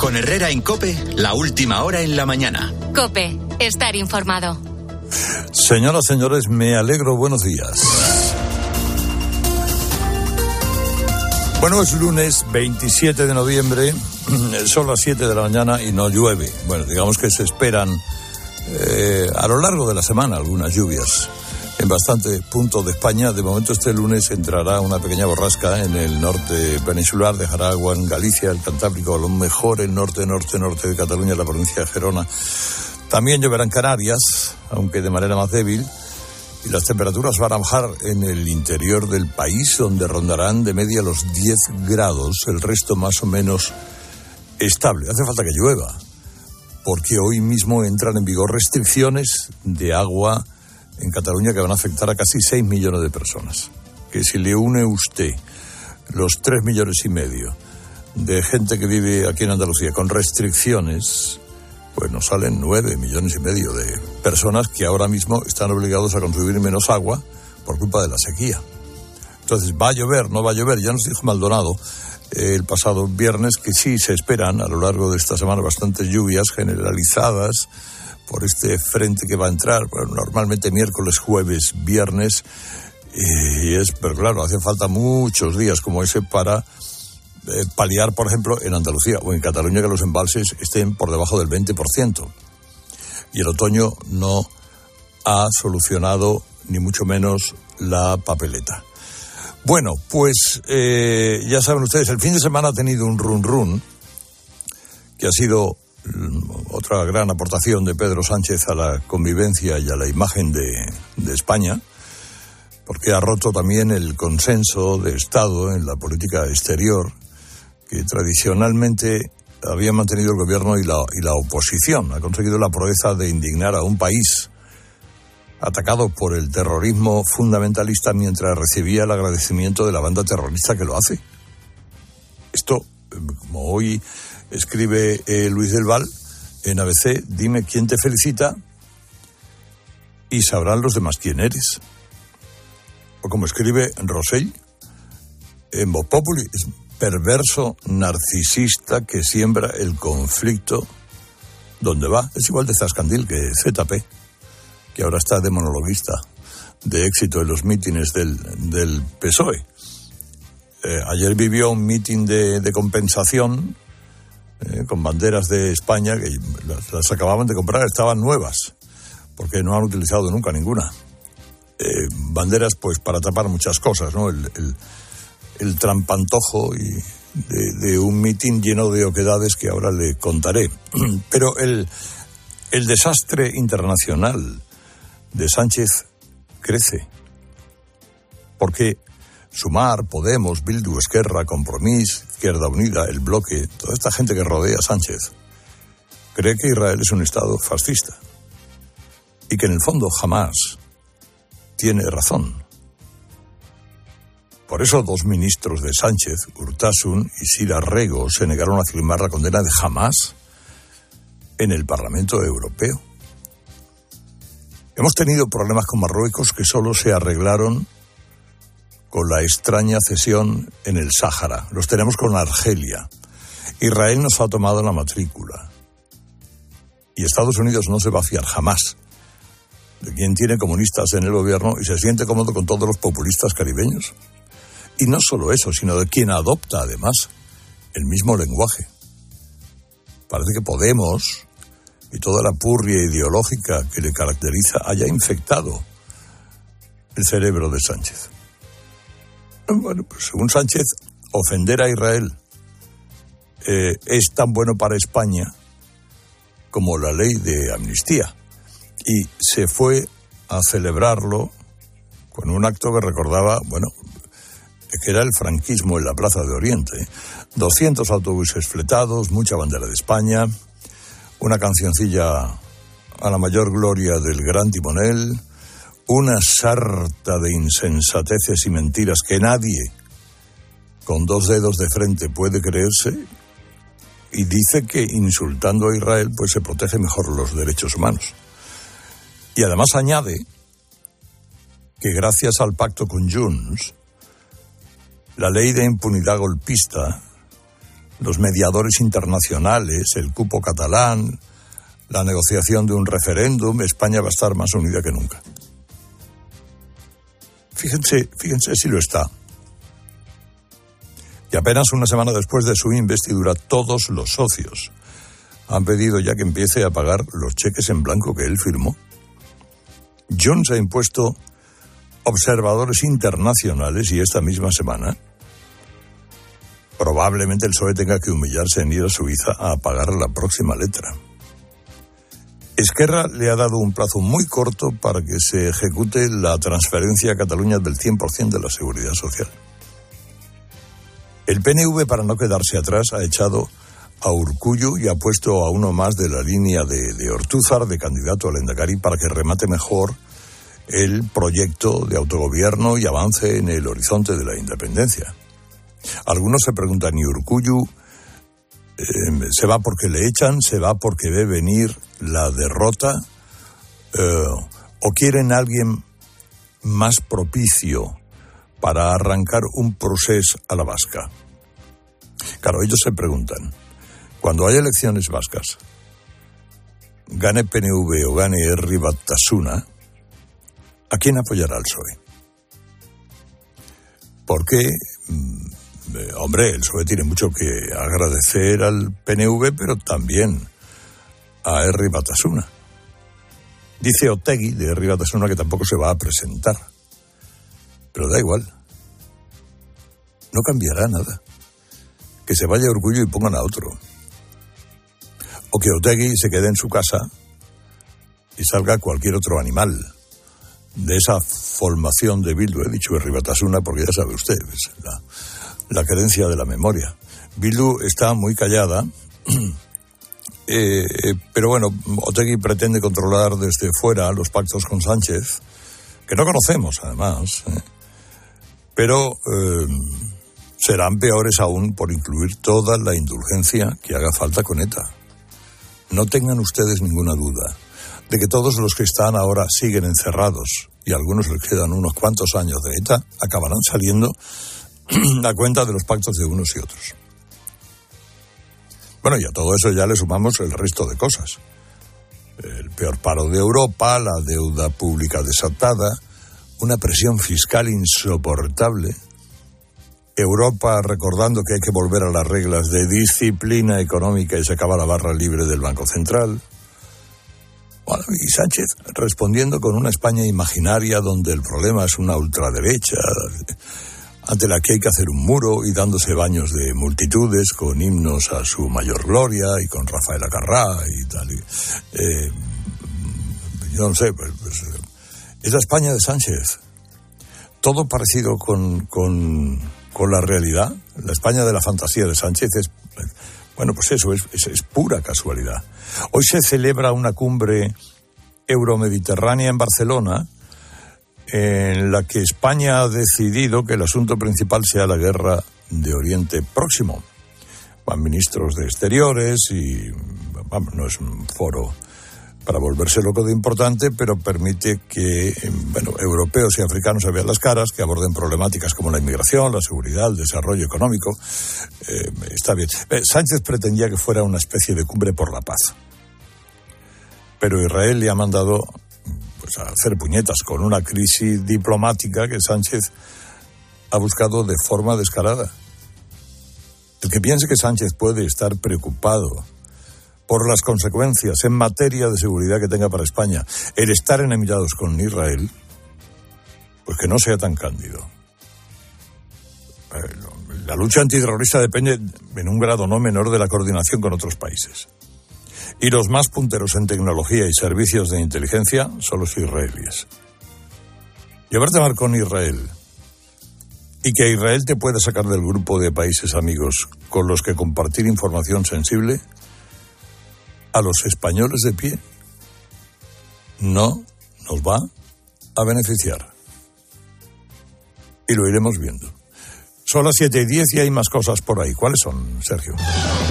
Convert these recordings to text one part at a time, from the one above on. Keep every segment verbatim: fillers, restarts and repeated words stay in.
Con Herrera en COPE, la última hora en la mañana. COPE, estar informado. Señoras, señores, me alegro, buenos días. Bueno, es lunes veintisiete de noviembre, son las siete de la mañana y no llueve. Bueno, digamos que se esperan eh, a lo largo de la semana algunas lluvias en bastantes puntos de España. De momento este lunes entrará una pequeña borrasca en el norte peninsular, dejará agua en Galicia, el Cantábrico, a lo mejor el norte, norte, norte de Cataluña, la provincia de Gerona. También lloverá en Canarias, aunque de manera más débil, y las temperaturas van a bajar en el interior del país, donde rondarán de media los diez grados, el resto más o menos estable. Hace falta que llueva, porque hoy mismo entran en vigor restricciones de agua en Cataluña que van a afectar a casi seis millones de personas. Que si le une usted los tres millones y medio de gente que vive aquí en Andalucía con restricciones, pues nos salen nueve millones y medio de personas que ahora mismo están obligados a consumir menos agua por culpa de la sequía. Entonces, ¿va a llover? ¿No va a llover? Ya nos dijo Maldonado eh, el pasado viernes que sí se esperan a lo largo de esta semana bastantes lluvias generalizadas por este frente que va a entrar, bueno, normalmente miércoles, jueves, viernes, y es, pero claro, hace falta muchos días como ese para eh, paliar, por ejemplo, en Andalucía o en Cataluña, que los embalses estén por debajo del veinte por ciento. Y el otoño no ha solucionado ni mucho menos la papeleta. Bueno, pues eh, ya saben ustedes, el fin de semana ha tenido un run run que ha sido otra gran aportación de Pedro Sánchez a la convivencia y a la imagen de, de España, porque ha roto también el consenso de Estado en la política exterior que tradicionalmente había mantenido el gobierno y la, y la oposición. Ha conseguido la proeza de indignar a un país atacado por el terrorismo fundamentalista mientras recibía el agradecimiento de la banda terrorista que lo hace. Esto, como hoy escribe eh, Luis del Val en A B C, dime quién te felicita y sabrán los demás quién eres. O como escribe Rosell en Voz Populi, es perverso narcisista que siembra el conflicto donde va. Es igual de zascandil que Z P, que ahora está de monologuista de éxito en los mítines del, del P S O E. Eh, ayer vivió un mítin de, de compensación Eh, con banderas de España que las, las acababan de comprar, estaban nuevas, porque no han utilizado nunca ninguna. Eh, banderas, pues, para tapar muchas cosas, ¿no? El, el, el trampantojo y de, de un mitin lleno de oquedades que ahora le contaré. Pero el, el desastre internacional de Sánchez crece, porque Sumar, Podemos, Bildu, Esquerra, Compromís, Izquierda Unida, El Bloque, toda esta gente que rodea a Sánchez, cree que Israel es un Estado fascista y que en el fondo jamás tiene razón. Por eso dos ministros de Sánchez, Urtasun y Sira Rego, se negaron a firmar la condena de Hamás en el Parlamento Europeo. Hemos tenido problemas con Marruecos que solo se arreglaron con la extraña cesión en el Sáhara. Los tenemos con Argelia. Israel nos ha tomado la matrícula. Y Estados Unidos no se va a fiar jamás de quien tiene comunistas en el gobierno y se siente cómodo con todos los populistas caribeños. Y no solo eso, sino de quien adopta, además, el mismo lenguaje. Parece que Podemos y toda la purria ideológica que le caracteriza haya infectado el cerebro de Sánchez. Bueno, pues según Sánchez, ofender a Israel eh, es tan bueno para España como la ley de amnistía. Y se fue a celebrarlo con un acto que recordaba, bueno, que era el franquismo en la Plaza de Oriente. doscientos autobuses fletados, mucha bandera de España, una cancioncilla a la mayor gloria del gran timonel, una sarta de insensateces y mentiras que nadie con dos dedos de frente puede creerse, y dice que insultando a Israel pues se protege mejor los derechos humanos. Y además añade que gracias al pacto con Junts, la ley de impunidad golpista los mediadores internacionales, el cupo catalán, la negociación de un referéndum, España va a estar más unida que nunca. Fíjense, fíjense si lo está. Y apenas una semana después de su investidura, todos los socios han pedido ya que empiece a pagar los cheques en blanco que él firmó. Junts ha impuesto observadores internacionales y esta misma semana probablemente el P S O E tenga que humillarse en ir a Suiza a pagar la próxima letra. Esquerra le ha dado un plazo muy corto para que se ejecute la transferencia a Cataluña del cien por ciento de la seguridad social. El P N V, para no quedarse atrás, ha echado a Urkullu y ha puesto a uno más de la línea de, de Ortúzar de candidato al Endacari para que remate mejor el proyecto de autogobierno y avance en el horizonte de la independencia. Algunos se preguntan, ¿y Urkullu eh, se va porque le echan, se va porque ve venir la derrota, eh, o quieren alguien más propicio para arrancar un procés a la vasca? Claro, ellos se preguntan, cuando haya elecciones vascas, gane P N V o gane Herri Batasuna, ¿a quién apoyará el P S O E? Porque, eh, hombre, el P S O E tiene mucho que agradecer al P N V, pero también a Herri Batasuna. Dice Otegi, de Herri Batasuna, que tampoco se va a presentar. Pero da igual. No cambiará nada. Que se vaya Urkullu y pongan a otro. O que Otegi se quede en su casa y salga cualquier otro animal de esa formación de Bildu. He dicho Herri Batasuna porque ya sabe usted, es la, la carencia de la memoria. Bildu está muy callada, eh, eh, pero bueno, Otegi pretende controlar desde fuera los pactos con Sánchez, que no conocemos además, eh, pero eh, serán peores aún por incluir toda la indulgencia que haga falta con ETA. No tengan ustedes ninguna duda de que todos los que están ahora siguen encerrados, y a algunos les quedan unos cuantos años de ETA, acabarán saliendo a cuenta de los pactos de unos y otros. Bueno, y a todo eso ya le sumamos el resto de cosas. El peor paro de Europa, la deuda pública desatada, una presión fiscal insoportable, Europa recordando que hay que volver a las reglas de disciplina económica y se acaba la barra libre del Banco Central. Bueno, y Sánchez respondiendo con una España imaginaria donde el problema es una ultraderecha, ante la que hay que hacer un muro, y dándose baños de multitudes con himnos a su mayor gloria y con Rafael Acarrá y tal. Y, eh, yo no sé, pues, pues, es la España de Sánchez. Todo parecido con, con, con la realidad. La España de la fantasía de Sánchez es, bueno, pues eso, es, es, es pura casualidad. Hoy se celebra una cumbre euromediterránea en Barcelona, en la que España ha decidido que el asunto principal sea la guerra de Oriente Próximo. Van ministros de Exteriores y, vamos, no es un foro para volverse loco de importante, pero permite que, bueno, europeos y africanos se vean las caras, que aborden problemáticas como la inmigración, la seguridad, el desarrollo económico. Eh, está bien. Eh, Sánchez pretendía que fuera una especie de cumbre por la paz. Pero Israel le ha mandado pues, a hacer puñetas con una crisis diplomática que Sánchez ha buscado de forma descarada. El que piense que Sánchez puede estar preocupado por las consecuencias en materia de seguridad que tenga para España el estar enemistados con Israel, pues que no sea tan cándido. La lucha antiterrorista depende en un grado no menor de la coordinación con otros países. Y los más punteros en tecnología y servicios de inteligencia son los israelíes. Llevarte a mar con Israel y que Israel te pueda sacar del grupo de países amigos con los que compartir información sensible, a los españoles de pie no nos va a beneficiar. Y lo iremos viendo. Son las siete y diez y hay más cosas por ahí. ¿Cuáles son, Sergio?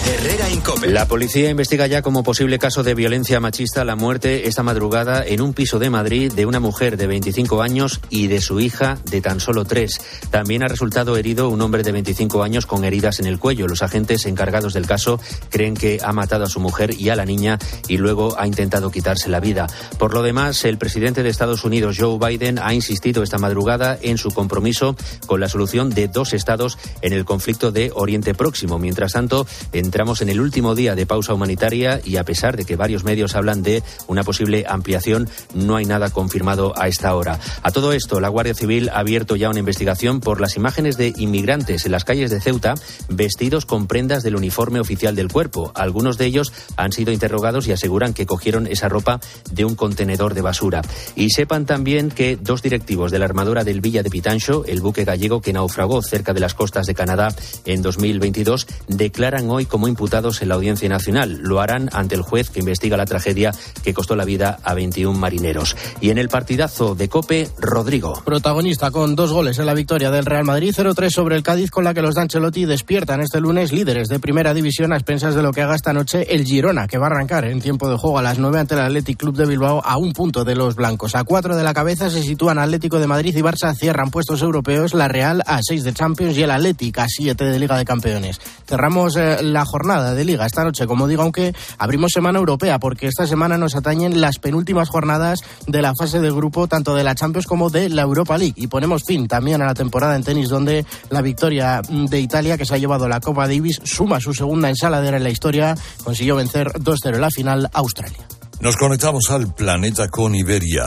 Herrera Incope. La policía investiga ya como posible caso de violencia machista la muerte esta madrugada en un piso de Madrid de una mujer de veinticinco años y de su hija de tan solo tres. También ha resultado herido un hombre de veinticinco años con heridas en el cuello. Los agentes encargados del caso creen que ha matado a su mujer y a la niña y luego ha intentado quitarse la vida. Por lo demás, el presidente de Estados Unidos, Joe Biden, ha insistido esta madrugada en su compromiso con la solución de dos estados en el conflicto de Oriente Próximo. Mientras tanto, entramos en el último día de pausa humanitaria y a pesar de que varios medios hablan de una posible ampliación, no hay nada confirmado a esta hora. A todo esto, la Guardia Civil ha abierto ya una investigación por las imágenes de inmigrantes en las calles de Ceuta vestidos con prendas del uniforme oficial del cuerpo. Algunos de ellos han sido interrogados y aseguran que cogieron esa ropa de un contenedor de basura. Y sepan también que dos directivos de la armadora del Villa de Pitancho, el buque gallego que naufragó cerca de las costas de Canadá en dos mil veintidós, declaran hoy como imputados en la Audiencia Nacional. Lo harán ante el juez que investiga la tragedia que costó la vida a veintiún marineros. Y en el partidazo de COPE, Rodrigo. Protagonista con dos goles en la victoria del Real Madrid, cero tres sobre el Cádiz, con la que los de Ancelotti despiertan este lunes líderes de Primera División a expensas de lo que haga esta noche el Girona, que va a arrancar en tiempo de juego a las nueve ante el Athletic Club de Bilbao a un punto de los blancos. A cuatro de la cabeza se sitúan Atlético de Madrid y Barça, cierran puestos europeos, la Real a seis de Champions y el Athletic a siete de Liga de Campeones. Cerramos eh, la jornada de Liga esta noche, como digo, aunque abrimos semana europea, porque esta semana nos atañen las penúltimas jornadas de la fase de grupo, tanto de la Champions como de la Europa League. Y ponemos fin también a la temporada en tenis, donde la victoria de Italia, que se ha llevado la Copa Davis, suma su segunda ensaladera en la historia. Consiguió vencer dos cero en la final a Australia. Nos conectamos al planeta con Iberia.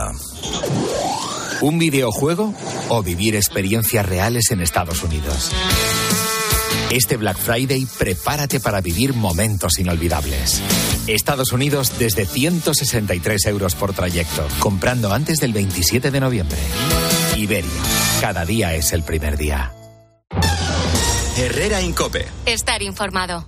¿Un videojuego o vivir experiencias reales en Estados Unidos? Este Black Friday, prepárate para vivir momentos inolvidables. Estados Unidos desde ciento sesenta y tres euros por trayecto, comprando antes del veintisiete de noviembre. Iberia, cada día es el primer día. Herrera Incope. Estar informado.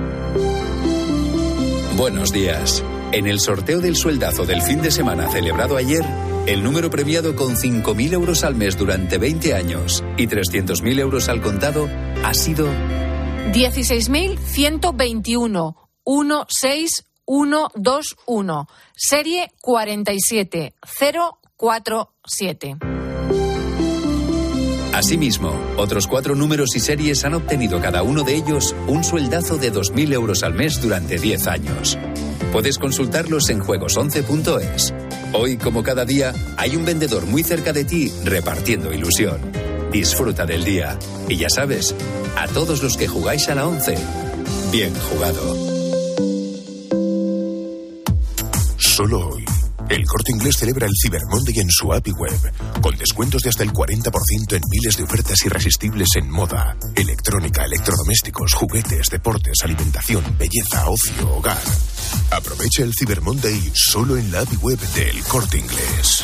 Buenos días. En el sorteo del sueldazo del fin de semana celebrado ayer, el número premiado con cinco mil euros al mes durante veinte años y trescientos mil euros al contado ha sido dieciséis mil ciento veintiuno, uno seis uno dos uno, serie cuarenta y siete cero cuatro siete. Asimismo, otros cuatro números y series han obtenido cada uno de ellos un sueldazo de dos mil euros al mes durante diez años. Puedes consultarlos en juegos once punto es. Hoy, como cada día, hay un vendedor muy cerca de ti repartiendo ilusión. Disfruta del día. Y ya sabes, a todos los que jugáis a la once, bien jugado. Solo hoy, el Corte Inglés celebra el Cyber Monday en su app y web, con descuentos de hasta el cuarenta por ciento en miles de ofertas irresistibles en moda, electrónica, electrodomésticos, juguetes, deportes, alimentación, belleza, ocio, hogar. Aprovecha el Cyber Monday solo en la app y web del Corte Inglés.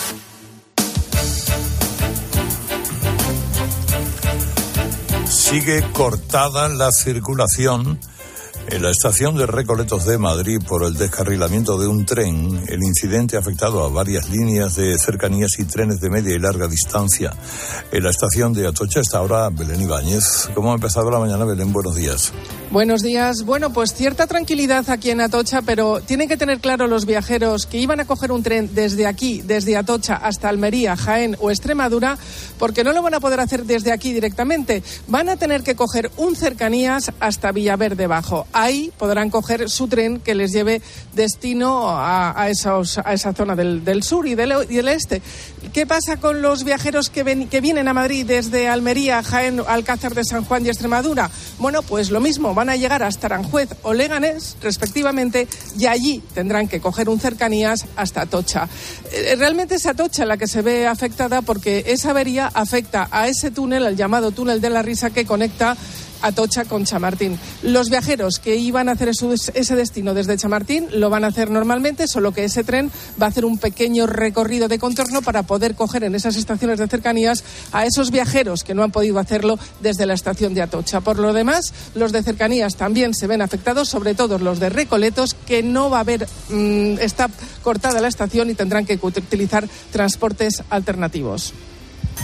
Sigue cortada la circulación en la estación de Recoletos de Madrid por el descarrilamiento de un tren. El incidente ha afectado a varias líneas de cercanías y trenes de media y larga distancia. En la estación de Atocha está ahora Belén Ibáñez. ¿Cómo ha empezado la mañana, Belén? Buenos días. Buenos días. Bueno, pues cierta tranquilidad aquí en Atocha, pero tienen que tener claro los viajeros que iban a coger un tren desde aquí, desde Atocha hasta Almería, Jaén o Extremadura, porque no lo van a poder hacer desde aquí directamente. Van a tener que coger un cercanías hasta Villaverde Bajo. Ahí podrán coger su tren que les lleve destino a, a, esos, a esa zona del, del sur y del, y del este. ¿Qué pasa con los viajeros que, ven, que vienen a Madrid desde Almería, Jaén, Alcázar de San Juan y Extremadura? Bueno, pues lo mismo, van a llegar hasta Aranjuez o Leganés, respectivamente, y allí tendrán que coger un cercanías hasta Atocha. Realmente es Atocha la que se ve afectada porque esa avería afecta a ese túnel, el llamado túnel de la Risa, que conecta Atocha con Chamartín. Los viajeros que iban a hacer ese destino desde Chamartín lo van a hacer normalmente, solo que ese tren va a hacer un pequeño recorrido de contorno para poder coger en esas estaciones de cercanías a esos viajeros que no han podido hacerlo desde la estación de Atocha. Por lo demás, los de cercanías también se ven afectados, sobre todo los de Recoletos, que no va a haber, mmm, está cortada la estación y tendrán que utilizar transportes alternativos.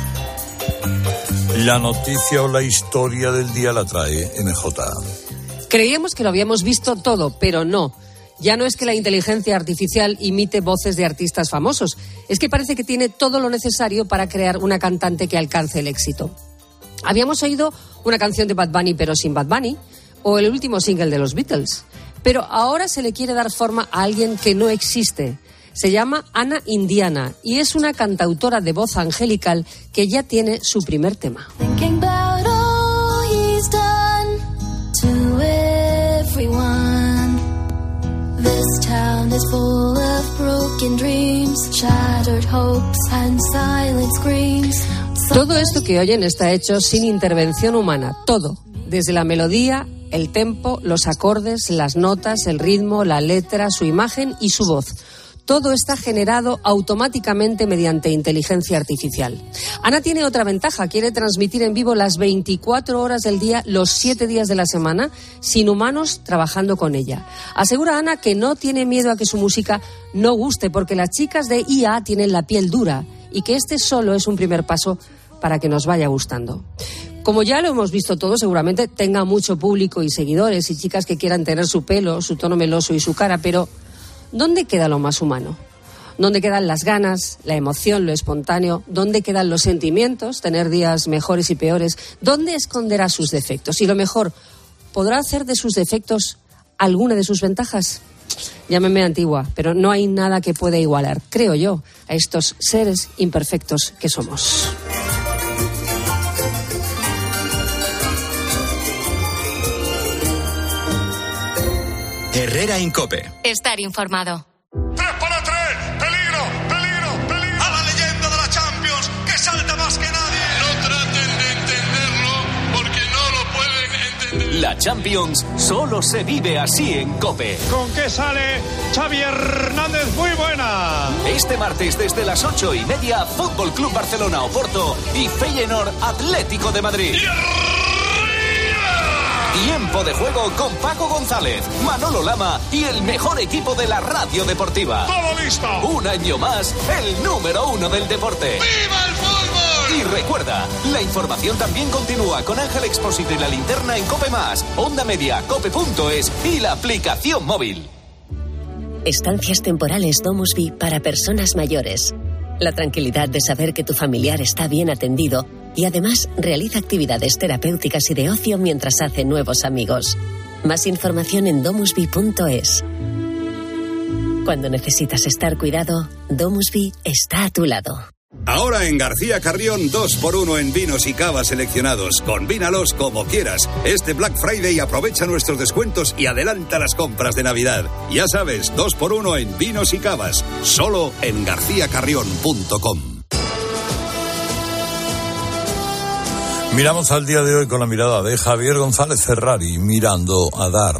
La noticia o la historia del día la trae M J. Creíamos que lo habíamos visto todo, pero no. Ya no es que la inteligencia artificial imite voces de artistas famosos, es que parece que tiene todo lo necesario para crear una cantante que alcance el éxito. Habíamos oído una canción de Bad Bunny pero sin Bad Bunny, o el último single de los Beatles. Pero ahora se le quiere dar forma a alguien que no existe. Se llama Ana Indiana y es una cantautora de voz angelical que ya tiene su primer tema. Todo esto que oyen está hecho sin intervención humana, todo, desde la melodía, el tempo, los acordes, las notas, el ritmo, la letra, su imagen y su voz. Todo está generado automáticamente mediante inteligencia artificial. Ana tiene otra ventaja, quiere transmitir en vivo las veinticuatro horas del día, los siete días de la semana, sin humanos trabajando con ella. Asegura Ana que no tiene miedo a que su música no guste, porque las chicas de I A tienen la piel dura y que este solo es un primer paso para que nos vaya gustando. Como ya lo hemos visto todo, seguramente tenga mucho público y seguidores y chicas que quieran tener su pelo, su tono meloso y su cara, pero ¿dónde queda lo más humano? ¿Dónde quedan las ganas, la emoción, lo espontáneo? ¿Dónde quedan los sentimientos, tener días mejores y peores? ¿Dónde esconderá sus defectos? Y lo mejor, ¿podrá hacer de sus defectos alguna de sus ventajas? Llámeme antigua, pero no hay nada que pueda igualar, creo yo, a estos seres imperfectos que somos. Herrera Incope. Estar informado. ¡Tres para tres! ¡Peligro! ¡Peligro! ¡Peligro! ¡A la leyenda de la Champions, que salta más que nadie! No traten de entenderlo, porque no lo pueden entender. La Champions solo se vive así en COPE. ¿Con qué sale Xavi Hernández? Muy buena. Este martes desde las ocho y media, Fútbol Club Barcelona Oporto y Feyenoord Atlético de Madrid. Tiempo de juego con Paco González, Manolo Lama y el mejor equipo de la radio deportiva. ¡Todo listo! Un año más, el número uno del deporte. ¡Viva el fútbol! Y recuerda, la información también continúa con Ángel Expósito y la linterna en COPE Más, Onda Media, cope punto es y la aplicación móvil. Estancias temporales Domusvi para personas mayores. La tranquilidad de saber que tu familiar está bien atendido y además realiza actividades terapéuticas y de ocio mientras hace nuevos amigos. Más información en domusvi punto es. Cuando necesitas estar cuidado, Domusvi está a tu lado. Ahora en García Carrión dos por uno en vinos y cavas seleccionados. Combínalos como quieras. Este Black Friday aprovecha nuestros descuentos y adelanta las compras de Navidad. Ya sabes, dos por uno en vinos y cavas. Solo en garcía carrión punto com. Miramos al día de hoy con la mirada de Javier González Ferrari, mirando a Dar.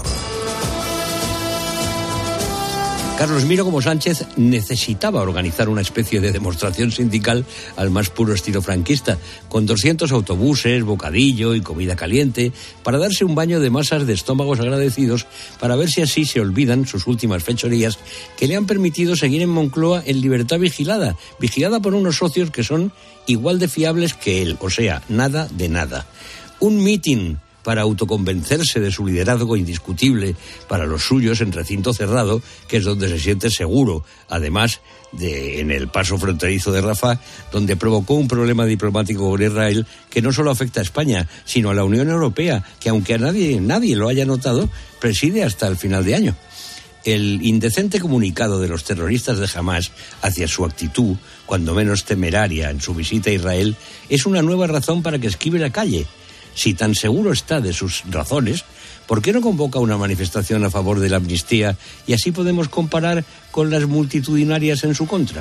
Carlos, miro como Sánchez necesitaba organizar una especie de demostración sindical al más puro estilo franquista, con doscientos autobuses, bocadillo y comida caliente, para darse un baño de masas de estómagos agradecidos, para ver si así se olvidan sus últimas fechorías que le han permitido seguir en Moncloa en libertad vigilada, vigilada por unos socios que son igual de fiables que él, o sea, nada de nada. Un mitin para autoconvencerse de su liderazgo indiscutible para los suyos en recinto cerrado, que es donde se siente seguro, además de en el paso fronterizo de Rafah, donde provocó un problema diplomático con Israel que no solo afecta a España, sino a la Unión Europea, que aunque a nadie, nadie lo haya notado, preside hasta el final de año. El indecente comunicado de los terroristas de Hamás hacia su actitud, cuando menos temeraria en su visita a Israel, es una nueva razón para que esquive la calle. Si tan seguro está de sus razones, ¿por qué no convoca una manifestación a favor de la amnistía y así podemos comparar con las multitudinarias en su contra?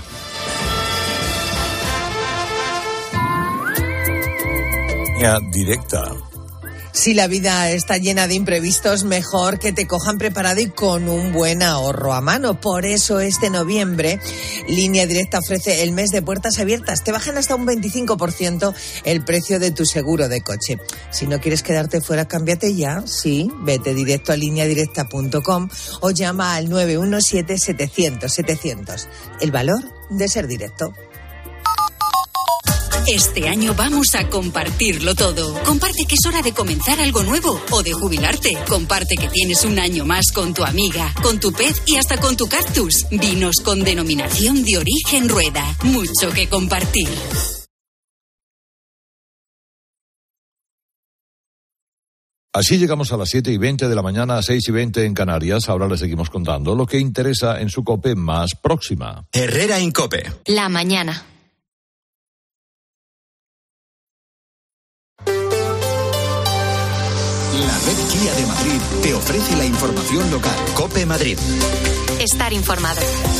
Ya, directa. Si la vida está llena de imprevistos, mejor que te cojan preparado y con un buen ahorro a mano. Por eso este noviembre, Línea Directa ofrece el mes de puertas abiertas. Te bajan hasta un veinticinco por ciento el precio de tu seguro de coche. Si no quieres quedarte fuera, cámbiate ya. Sí, vete directo a línea directa punto com o llama al nueve uno siete setecientos setecientos. El valor de ser directo. Este año vamos a compartirlo todo. Comparte que es hora de comenzar algo nuevo o de jubilarte. Comparte que tienes un año más con tu amiga, con tu pez y hasta con tu cactus. Vinos con denominación de origen Rueda. Mucho que compartir. Así llegamos a las siete y veinte de la mañana, a seis y veinte en Canarias. Ahora les seguimos contando lo que interesa en su COPE más próxima. Herrera Incope. La mañana. La red Kia de Madrid te ofrece la información local. COPE Madrid. Estar informado.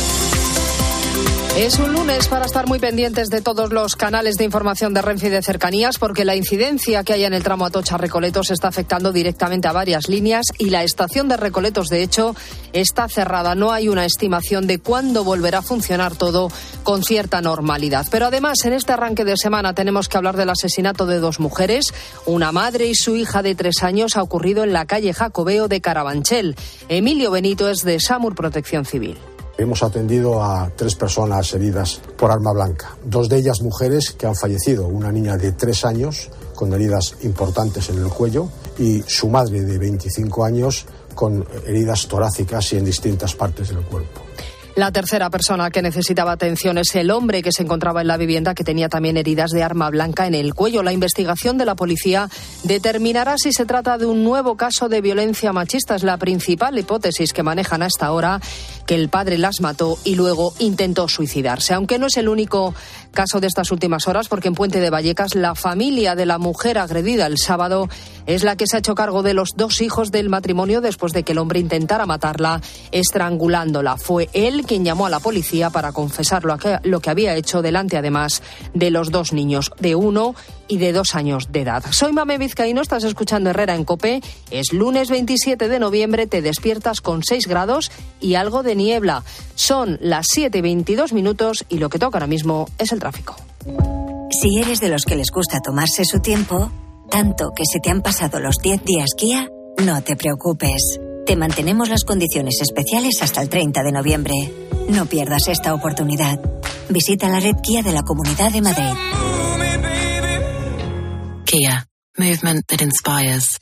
Es un lunes para estar muy pendientes de todos los canales de información de Renfe y de cercanías, porque la incidencia que hay en el tramo Atocha-Recoletos está afectando directamente a varias líneas y la estación de Recoletos, de hecho, está cerrada. No hay una estimación de cuándo volverá a funcionar todo con cierta normalidad. Pero además, en este arranque de semana tenemos que hablar del asesinato de dos mujeres. Una madre y su hija de tres años ha ocurrido en la calle Jacobeo de Carabanchel. Emilio Benito es de SAMUR Protección Civil. Hemos atendido a tres personas heridas por arma blanca. Dos de ellas mujeres que han fallecido. Una niña de tres años con heridas importantes en el cuello y su madre de veinticinco años con heridas torácicas y en distintas partes del cuerpo. La tercera persona que necesitaba atención es el hombre que se encontraba en la vivienda, que tenía también heridas de arma blanca en el cuello. La investigación de la policía determinará si se trata de un nuevo caso de violencia machista. Es la principal hipótesis que manejan hasta ahora, que el padre las mató y luego intentó suicidarse. Aunque no es el único caso de estas últimas horas, porque en Puente de Vallecas la familia de la mujer agredida el sábado es la que se ha hecho cargo de los dos hijos del matrimonio después de que el hombre intentara matarla estrangulándola. Fue él quien llamó a la policía para confesar lo que, lo que había hecho delante, además, de los dos niños, de uno y de dos años de edad. Soy Mame Vizcaíno, estás escuchando Herrera en COPE. Es lunes veintisiete de noviembre, te despiertas con seis grados y algo de niebla. Son las siete y veintidós minutos y lo que toca ahora mismo es el tráfico. Si eres de los que les gusta tomarse su tiempo, tanto que se te han pasado los diez días Kia, no te preocupes. Te mantenemos las condiciones especiales hasta el treinta de noviembre. No pierdas esta oportunidad. Visita la red Kia de la Comunidad de Madrid. Kia. Movement that inspires.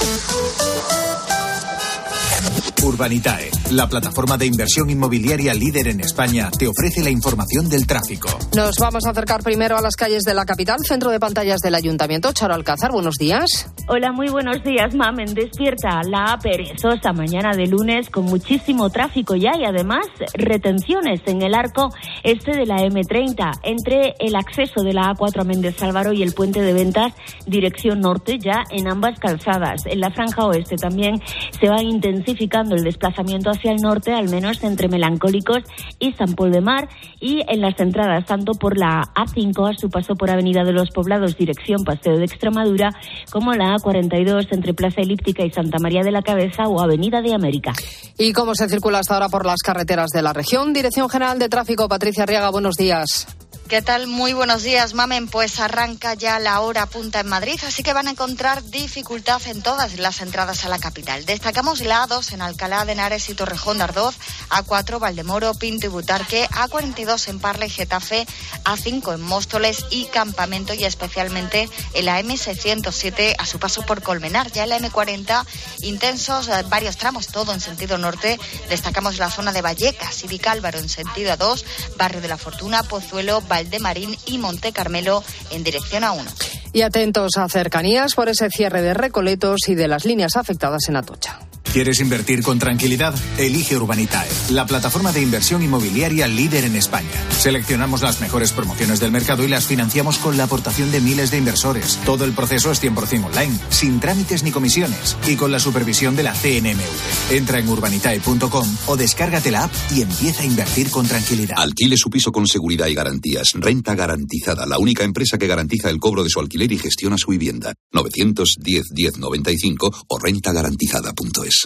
Urbanitae, la plataforma de inversión inmobiliaria líder en España, te ofrece la información del tráfico. Nos vamos a acercar primero a las calles de la capital. Centro de pantallas del Ayuntamiento. Charo Alcázar, buenos días. Hola, muy buenos días, Mamen. Despierta la perezosa mañana de lunes con muchísimo tráfico ya y además retenciones en el arco este de la eme treinta, entre el acceso de la A cuatro a Méndez Álvaro y el puente de Ventas, dirección norte, ya en ambas calzadas. En la franja oeste también se va intensificando el desplazamiento hacia el norte, al menos entre Melancólicos y San Pol de Mar, y en las entradas tanto por la A cinco a su paso por Avenida de los Poblados, dirección Paseo de Extremadura, como la A cuarenta y dos entre Plaza Elíptica y Santa María de la Cabeza o Avenida de América. ¿Y cómo se circula hasta ahora por las carreteras de la región? Dirección General de Tráfico, Patricia Arriaga, buenos días. ¿Qué tal? Muy buenos días, Mamen. Pues arranca ya la hora punta en Madrid, así que van a encontrar dificultad en todas las entradas a la capital. Destacamos la A dos en Alcalá de Henares y Torrejón de Ardoz, A cuatro Valdemoro, Pinto y Butarque, A cuarenta y dos en Parla y Getafe, A cinco en Móstoles y Campamento, y especialmente en la eme seiscientos siete a su paso por Colmenar. Ya en la eme cuarenta, intensos varios tramos, todo en sentido norte. Destacamos la zona de Vallecas y Vicálvaro en sentido A dos, Barrio de la Fortuna, Pozuelo, Valdemarín y Monte Carmelo en dirección A uno. Y atentos a cercanías por ese cierre de Recoletos y de las líneas afectadas en Atocha. ¿Quieres invertir con tranquilidad? Elige Urbanitae, la plataforma de inversión inmobiliaria líder en España. Seleccionamos las mejores promociones del mercado y las financiamos con la aportación de miles de inversores. Todo el proceso es cien por ciento online, sin trámites ni comisiones y con la supervisión de la ce ene eme ve. Entra en urbanitae punto com o descárgate la app y empieza a invertir con tranquilidad. Alquile su piso con seguridad y garantías. Renta Garantizada, la única empresa que garantiza el cobro de su alquiler y gestiona su vivienda. novecientos diez diez noventa y cinco o renta garantizada punto es.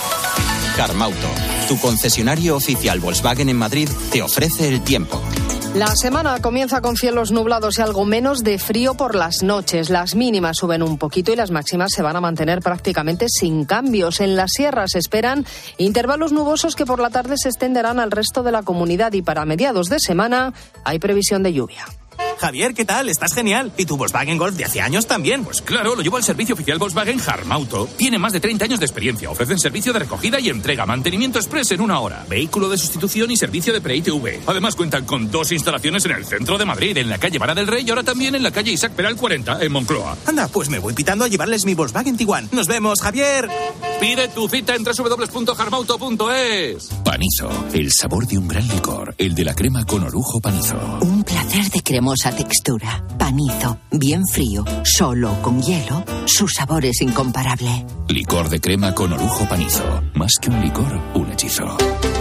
Carmauto, tu concesionario oficial Volkswagen en Madrid, te ofrece el tiempo. La semana comienza con cielos nublados y algo menos de frío por las noches. Las mínimas suben un poquito y las máximas se van a mantener prácticamente sin cambios. En las sierras se esperan intervalos nubosos que por la tarde se extenderán al resto de la comunidad y para mediados de semana hay previsión de lluvia. Javier, ¿qué tal? Estás genial. ¿Y tu Volkswagen Golf de hace años también? Pues claro, lo llevo al servicio oficial Volkswagen Harmauto. Tiene más de treinta años de experiencia. Ofrecen servicio de recogida y entrega, mantenimiento express en una hora, vehículo de sustitución y servicio de pre-I T V. Además cuentan con dos instalaciones en el centro de Madrid, en la calle Vara del Rey y ahora también en la calle Isaac Peral cuarenta, en Moncloa. Anda, pues me voy pitando a llevarles mi Volkswagen Tiguan. ¡Nos vemos, Javier! Pide tu cita en doble u doble u doble u punto harmauto punto es. Panizo, el sabor de un gran licor. El de la crema con orujo Panizo. Un placer de cremosa textura. Panizo, bien frío, solo con hielo, su sabor es incomparable. Licor de crema con orujo Panizo. Más que un licor, un hechizo.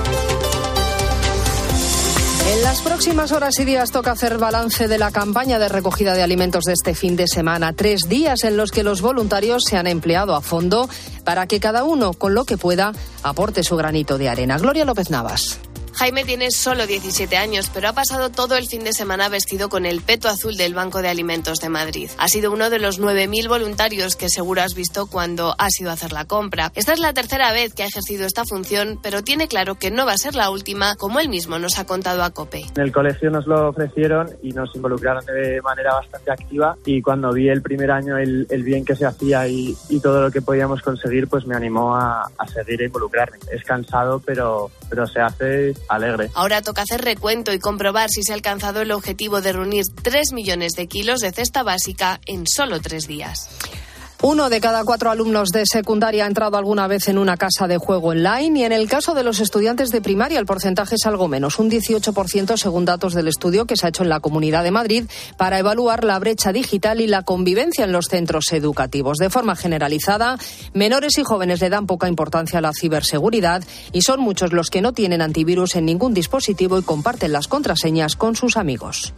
En las próximas horas y días toca hacer balance de la campaña de recogida de alimentos de este fin de semana. Tres días en los que los voluntarios se han empleado a fondo para que cada uno, con lo que pueda, aporte su granito de arena. Gloria López Navas. Jaime tiene solo diecisiete años, pero ha pasado todo el fin de semana vestido con el peto azul del Banco de Alimentos de Madrid. Ha sido uno de los nueve mil voluntarios que seguro has visto cuando has ido a hacer la compra. Esta es la tercera vez que ha ejercido esta función, pero tiene claro que no va a ser la última, como él mismo nos ha contado a COPE. En el colegio nos lo ofrecieron y nos involucraron de manera bastante activa, y cuando vi el primer año el, el bien que se hacía y, y todo lo que podíamos conseguir, pues me animó a, a seguir e involucrarme. Es cansado, pero, pero se hace alegre. Ahora toca hacer recuento y comprobar si se ha alcanzado el objetivo de reunir tres millones de kilos de cesta básica en solo tres días. Uno de cada cuatro alumnos de secundaria ha entrado alguna vez en una casa de juego online, y en el caso de los estudiantes de primaria el porcentaje es algo menos, un dieciocho por ciento según datos del estudio que se ha hecho en la Comunidad de Madrid para evaluar la brecha digital y la convivencia en los centros educativos. De forma generalizada, menores y jóvenes le dan poca importancia a la ciberseguridad y son muchos los que no tienen antivirus en ningún dispositivo y comparten las contraseñas con sus amigos.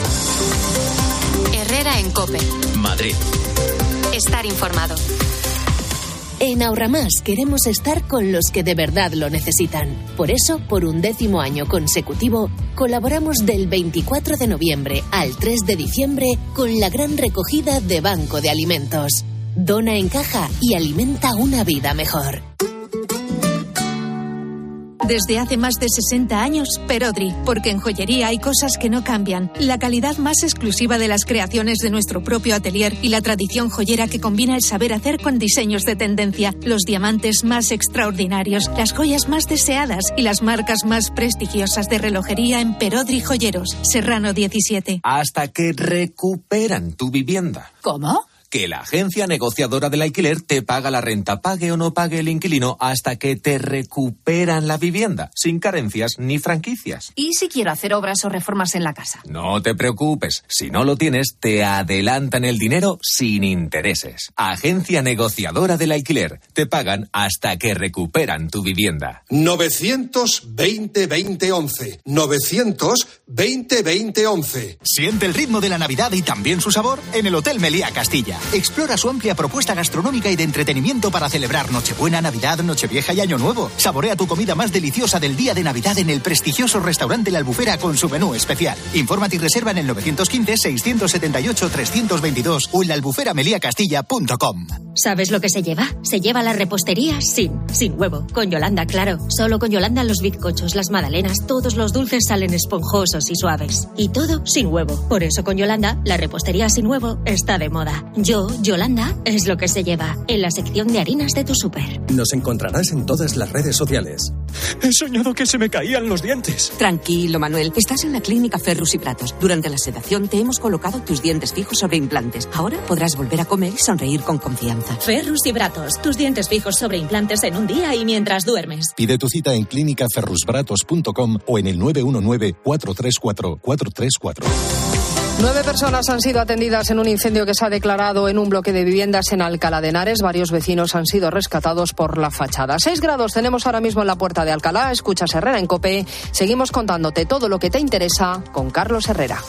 Herrera en COPE. Madrid. Estar informado. En Ahorramás queremos estar con los que de verdad lo necesitan. Por eso, por un décimo año consecutivo, colaboramos del veinticuatro de noviembre al tres de diciembre con la gran recogida de Banco de Alimentos. Dona en caja y alimenta una vida mejor. Desde hace más de sesenta años, Perodri, porque en joyería hay cosas que no cambian. La calidad más exclusiva de las creaciones de nuestro propio atelier y la tradición joyera que combina el saber hacer con diseños de tendencia, los diamantes más extraordinarios, las joyas más deseadas y las marcas más prestigiosas de relojería en Perodri Joyeros, Serrano diecisiete. Hasta que recuperan tu vivienda. ¿Cómo? Que la agencia negociadora del alquiler te paga la renta, pague o no pague el inquilino, hasta que te recuperan la vivienda, sin carencias ni franquicias. ¿Y si quiero hacer obras o reformas en la casa? No te preocupes, si no lo tienes, te adelantan el dinero sin intereses. Agencia negociadora del alquiler, te pagan hasta que recuperan tu vivienda. novecientos veinte veinte once. novecientos veinte veinte once. Siente el ritmo de la Navidad y también su sabor en el Hotel Meliá Castilla. Explora su amplia propuesta gastronómica y de entretenimiento para celebrar Nochebuena, Navidad, Nochevieja y Año Nuevo. Saborea tu comida más deliciosa del día de Navidad en el prestigioso restaurante La Albufera con su menú especial. Infórmate y reserva en el nueve uno cinco, seis siete ocho, tres dos dos o en la albufera melia castilla punto com. ¿Sabes lo que se lleva? Se lleva la repostería sin, sin huevo. Con Yolanda, claro. Solo con Yolanda los bizcochos, las magdalenas, todos los dulces salen esponjosos y suaves. Y todo sin huevo. Por eso con Yolanda, la repostería sin huevo está de moda. Yo, Yolanda, es lo que se lleva en la sección de harinas de tu súper. Nos encontrarás en todas las redes sociales. He soñado que se me caían los dientes. Tranquilo, Manuel. Estás en la clínica Ferrus y Pratos. Durante la sedación te hemos colocado tus dientes fijos sobre implantes. Ahora podrás volver a comer y sonreír con confianza. Ferrus y Pratos. Tus dientes fijos sobre implantes en un día y mientras duermes. Pide tu cita en clínica ferrus bratos punto com o en el nueve uno nueve, cuatro tres cuatro, cuatro tres cuatro. Nueve personas han sido atendidas en un incendio que se ha declarado en un bloque de viviendas en Alcalá de Henares. Varios vecinos han sido rescatados por la fachada. Seis grados tenemos ahora mismo en la puerta de Alcalá. Escuchas Herrera en COPE. Seguimos contándote todo lo que te interesa con Carlos Herrera.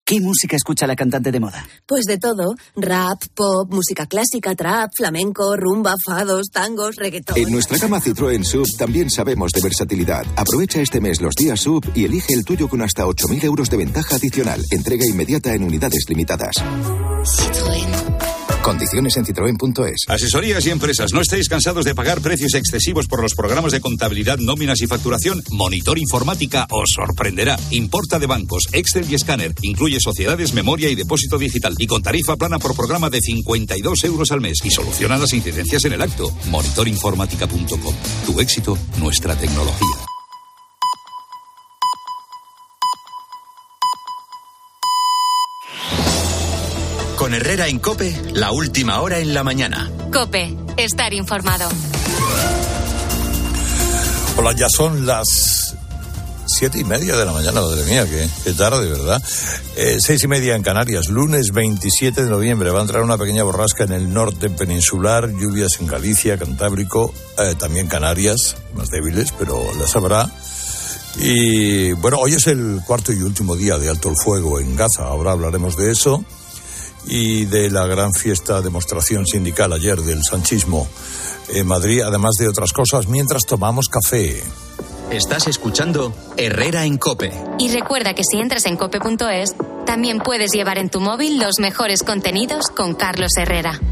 ¿Qué música escucha la cantante de moda? Pues de todo. Rap, pop, música clásica, trap, flamenco, rumba, fados, tangos, reggaetón. En nuestra gama Citroën S U V también sabemos de versatilidad. Aprovecha este mes los días S U V y elige el tuyo con hasta ocho mil euros de ventaja adicional. Entrega inmediata en unidades limitadas. Citroën. Condiciones en citroen punto es. Asesorías y empresas, ¿no estáis cansados de pagar precios excesivos por los programas de contabilidad, nóminas y facturación? Monitor Informática os sorprenderá. Importa de bancos, Excel y escáner. Incluye sociedades, memoria y depósito digital. Y con tarifa plana por programa de cincuenta y dos euros al mes. Y soluciona las incidencias en el acto. monitor informática punto com. Tu éxito, nuestra tecnología. Con Herrera en COPE, la última hora en la mañana. COPE, estar informado. Hola, ya son las siete y media de la mañana, madre mía, qué, qué tarde, ¿verdad? Eh, seis y media en Canarias, lunes veintisiete de noviembre. Va a entrar una pequeña borrasca en el norte peninsular, lluvias en Galicia, Cantábrico, eh, también Canarias, más débiles, pero las habrá. Y bueno, hoy es el cuarto y último día de alto el fuego en Gaza, ahora hablaremos de eso. Y de la gran fiesta, demostración sindical ayer del sanchismo en Madrid, además de otras cosas, mientras tomamos café. Estás escuchando Herrera en COPE. Y recuerda que si entras en cope punto es, también puedes llevar en tu móvil los mejores contenidos con Carlos Herrera.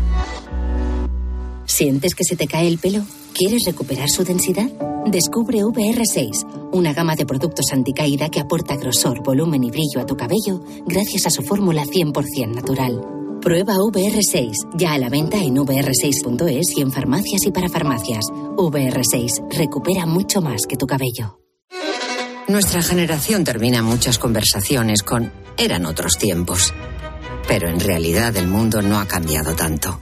¿Sientes que se te cae el pelo? ¿Quieres recuperar su densidad? Descubre V R seis, una gama de productos anticaída que aporta grosor, volumen y brillo a tu cabello gracias a su fórmula cien por ciento natural. Prueba V R seis, ya a la venta en v r seis punto es y en farmacias y para farmacias. V R seis, recupera mucho más que tu cabello. Nuestra generación termina muchas conversaciones con «eran otros tiempos». Pero en realidad el mundo no ha cambiado tanto.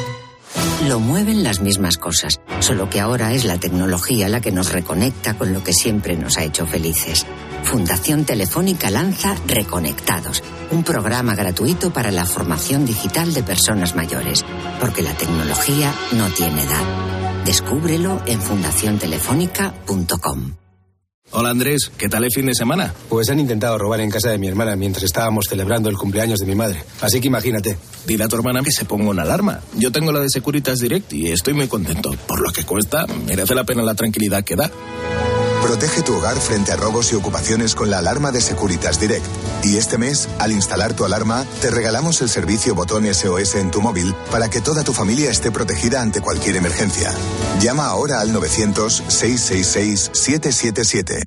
Lo mueven las mismas cosas, solo que ahora es la tecnología la que nos reconecta con lo que siempre nos ha hecho felices. Fundación Telefónica lanza Reconectados, un programa gratuito para la formación digital de personas mayores, porque la tecnología no tiene edad. Descúbrelo en fundación telefónica punto com. Hola Andrés, ¿qué tal el fin de semana? Pues han intentado robar en casa de mi hermana mientras estábamos celebrando el cumpleaños de mi madre. Así que imagínate. Dile a tu hermana que se ponga una alarma. Yo tengo la de Securitas Direct y estoy muy contento. Por lo que cuesta, merece la pena la tranquilidad que da. Protege tu hogar frente a robos y ocupaciones con la alarma de Securitas Direct. Y este mes, al instalar tu alarma, te regalamos el servicio botón S O S en tu móvil para que toda tu familia esté protegida ante cualquier emergencia. Llama ahora al novecientos, seiscientos sesenta y seis, setecientos setenta y siete.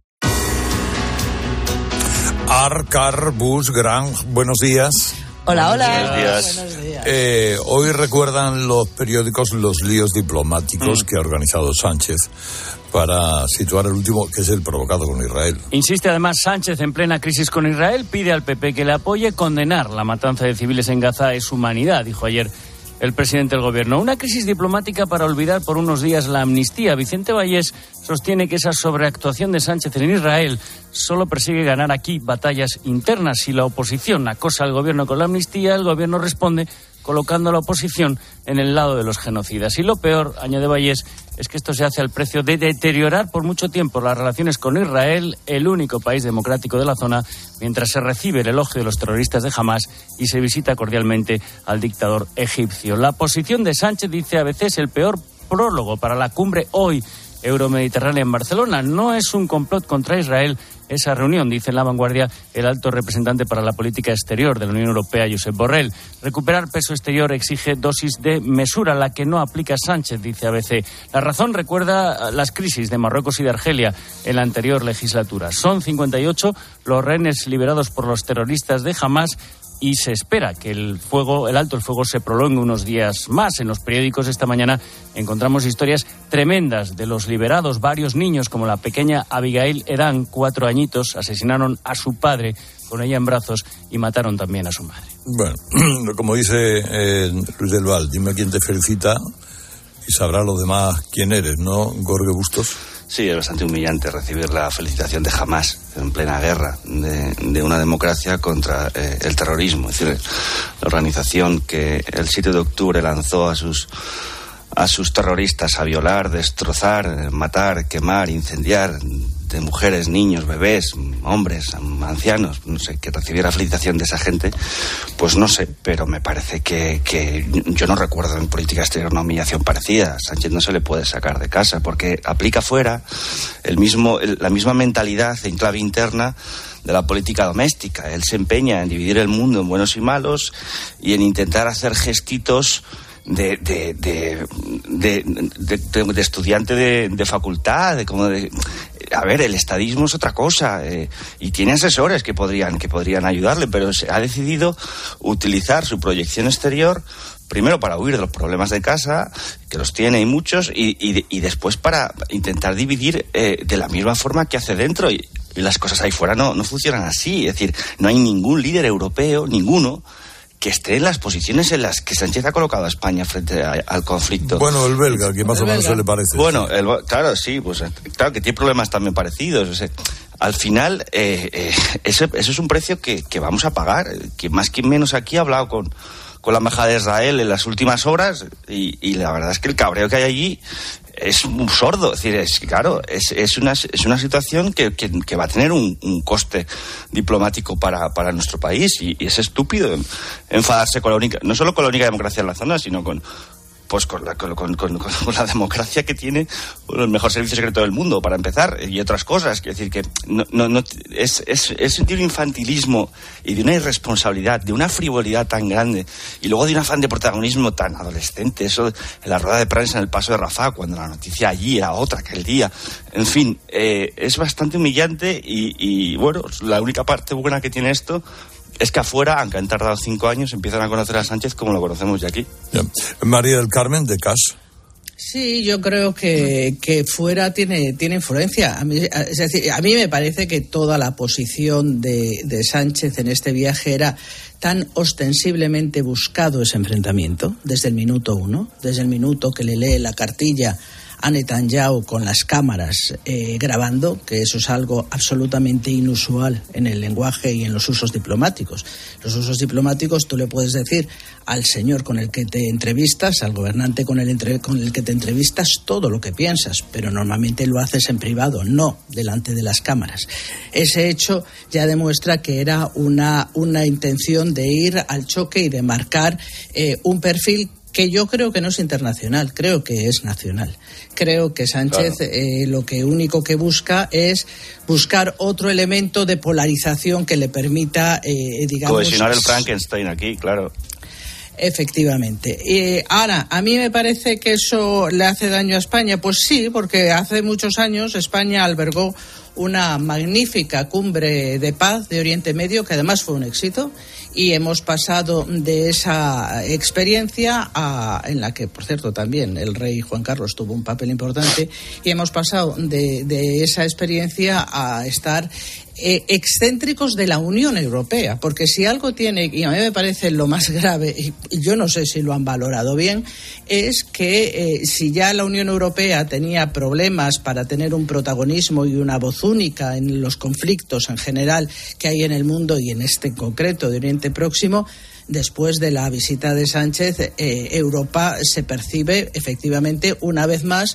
Arcar Bus Gran, buenos días. Hola, hola. Buenos días. Buenos días. Eh, hoy recuerdan los periódicos los líos diplomáticos mm. que ha organizado Sánchez para situar el último, que es el provocado con Israel. Insiste además Sánchez en plena crisis con Israel, pide al P P que le apoye. Condenar la matanza de civiles en Gaza es humanidad, dijo ayer el presidente del gobierno. Una crisis diplomática para olvidar por unos días la amnistía. Vicente Vallés sostiene que esa sobreactuación de Sánchez en Israel solo persigue ganar aquí batallas internas. Si la oposición acosa al gobierno con la amnistía, el gobierno responde colocando a la oposición en el lado de los genocidas. Y lo peor, añade Vallés, es que esto se hace al precio de deteriorar por mucho tiempo las relaciones con Israel, el único país democrático de la zona, mientras se recibe el elogio de los terroristas de Hamás y se visita cordialmente al dictador egipcio. La posición de Sánchez, dice A B C, es el peor prólogo para la cumbre hoy euromediterránea en Barcelona. No es un complot contra Israel esa reunión, dice en La Vanguardia el alto representante para la política exterior de la Unión Europea, Josep Borrell. Recuperar peso exterior exige dosis de mesura, la que no aplica Sánchez, dice A B C. La razón recuerda las crisis de Marruecos y de Argelia en la anterior legislatura. Son cincuenta y ocho los rehenes liberados por los terroristas de Hamás y se espera que el fuego, el alto el fuego se prolongue unos días más. En los periódicos esta mañana encontramos historias tremendas de los liberados. Varios niños, como la pequeña Abigail Edán, cuatro añitos, asesinaron a su padre con ella en brazos y mataron también a su madre. Bueno, como dice eh, Luis del Val, dime quién te felicita y sabrá los demás quién eres, ¿no, Jorge Bustos? Sí, es bastante humillante recibir la felicitación de Hamás en plena guerra de, de una democracia contra eh, el terrorismo. Es decir, la organización que el siete de octubre lanzó a sus a sus terroristas a violar, destrozar, matar, quemar, incendiar de mujeres, niños, bebés, hombres, ancianos, no sé, que recibiera felicitación de esa gente, pues no sé, pero me parece que, que yo no recuerdo en política exterior una humillación parecida. A Sánchez no se le puede sacar de casa porque aplica fuera el mismo, el, la misma mentalidad en clave interna de la política doméstica. Él se empeña en dividir el mundo en buenos y malos y en intentar hacer gestitos de de de de, de, de, de estudiante de, de facultad, de como de a ver, el estadismo es otra cosa, eh, y tiene asesores que podrían que podrían ayudarle, pero se ha decidido utilizar su proyección exterior primero para huir de los problemas de casa, que los tiene y muchos, y, y, y después para intentar dividir eh, de la misma forma que hace dentro, y, y las cosas ahí fuera no, no funcionan así. Es decir, no hay ningún líder europeo, ninguno, que esté en las posiciones en las que Sánchez ha colocado a España frente a, al conflicto. Bueno, el belga, que más el o menos belga. se le parece. Bueno, el, claro, sí, pues claro que tiene problemas también parecidos. O sea, al final, eh, eh, ese, eso es un precio que, que vamos a pagar. Que más que menos aquí ha hablado con, con la embajada de Israel en las últimas horas y, y la verdad es que el cabreo que hay allí es un sordo. Es decir, es claro, es, es, una, es una situación que, que, que va a tener un, un coste diplomático para, para nuestro país y, y es estúpido enfadarse con la única, no solo con la única democracia en la zona, sino con pues con la, con, con, con, con la democracia que tiene el mejor servicio secreto del mundo, para empezar, y otras cosas. Quiero decir que no, no, no, es, es, es de un infantilismo y de una irresponsabilidad, de una frivolidad tan grande, y luego de un afán de protagonismo tan adolescente, eso en la rueda de prensa en el Paso de Rafah, cuando la noticia allí era otra que el día. En fin, eh, es bastante humillante y, y, bueno, la única parte buena que tiene esto es que afuera, aunque han tardado cinco años, empiezan a conocer a Sánchez como lo conocemos de aquí. Yeah. María del Carmen, de C A S. Sí, yo creo que, que fuera tiene, tiene influencia. A mí, es decir, a mí me parece que toda la posición de, de Sánchez en este viaje era tan ostensiblemente buscado ese enfrentamiento, desde el minuto uno, desde el minuto que le lee la cartilla a Netanyahu con las cámaras eh, grabando, que eso es algo absolutamente inusual en el lenguaje y en los usos diplomáticos. Los usos diplomáticos tú le puedes decir al señor con el que te entrevistas, al gobernante con el, entre, con el que te entrevistas, todo lo que piensas, pero normalmente lo haces en privado, no delante de las cámaras. Ese hecho ya demuestra que era una, una intención de ir al choque y de marcar eh, un perfil que yo creo que no es internacional, creo que es nacional. Creo que Sánchez claro. eh, lo que único que busca es buscar otro elemento de polarización que le permita, eh, digamos... cohesionar el Frankenstein aquí, claro. Efectivamente. Eh, ahora, ¿a mí me parece que eso le hace daño a España? Pues sí, porque hace muchos años España albergó una magnífica cumbre de paz de Oriente Medio, que además fue un éxito, y hemos pasado de esa experiencia a, en la que, por cierto, también el rey Juan Carlos tuvo un papel importante, y hemos pasado de, de esa experiencia a estar eh, excéntricos de la Unión Europea, porque si algo tiene, y a mí me parece lo más grave, y, y yo no sé si lo han valorado bien, es que eh, si ya la Unión Europea tenía problemas para tener un protagonismo y una voz única en los conflictos en general que hay en el mundo y en este en concreto de Oriente Próximo, después de la visita de Sánchez, eh, Europa se percibe efectivamente una vez más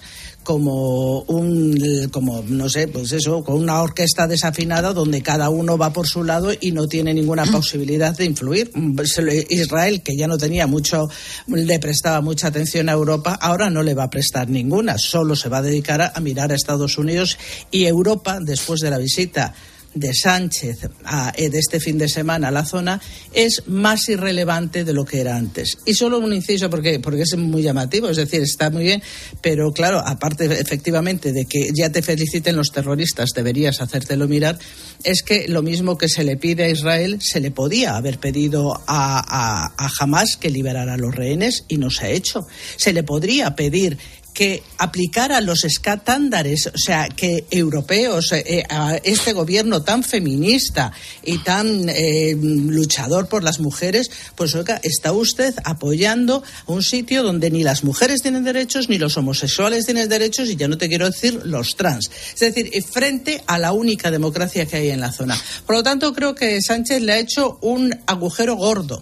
como un, como no sé, pues eso, con una orquesta desafinada donde cada uno va por su lado y no tiene ninguna posibilidad de influir. Israel, que ya no tenía mucho, le prestaba mucha atención a Europa, ahora no le va a prestar ninguna, solo se va a dedicar a, a mirar a Estados Unidos, y Europa, después de la visita de Sánchez a, de este fin de semana a la zona, es más irrelevante de lo que era antes. Y solo un inciso, porque, porque es muy llamativo, es decir, está muy bien, pero claro, aparte efectivamente de que ya te feliciten los terroristas, deberías hacértelo mirar, es que lo mismo que se le pide a Israel, se le podía haber pedido a, a, a Hamás que liberara a los rehenes y no se ha hecho. Se le podría pedir que aplicara los estándares, o sea, que europeos, eh, a este gobierno tan feminista y tan eh, luchador por las mujeres, pues oiga, está usted apoyando un sitio donde ni las mujeres tienen derechos, ni los homosexuales tienen derechos, y ya no te quiero decir los trans. Es decir, frente a la única democracia que hay en la zona. Por lo tanto, creo que Sánchez le ha hecho un agujero gordo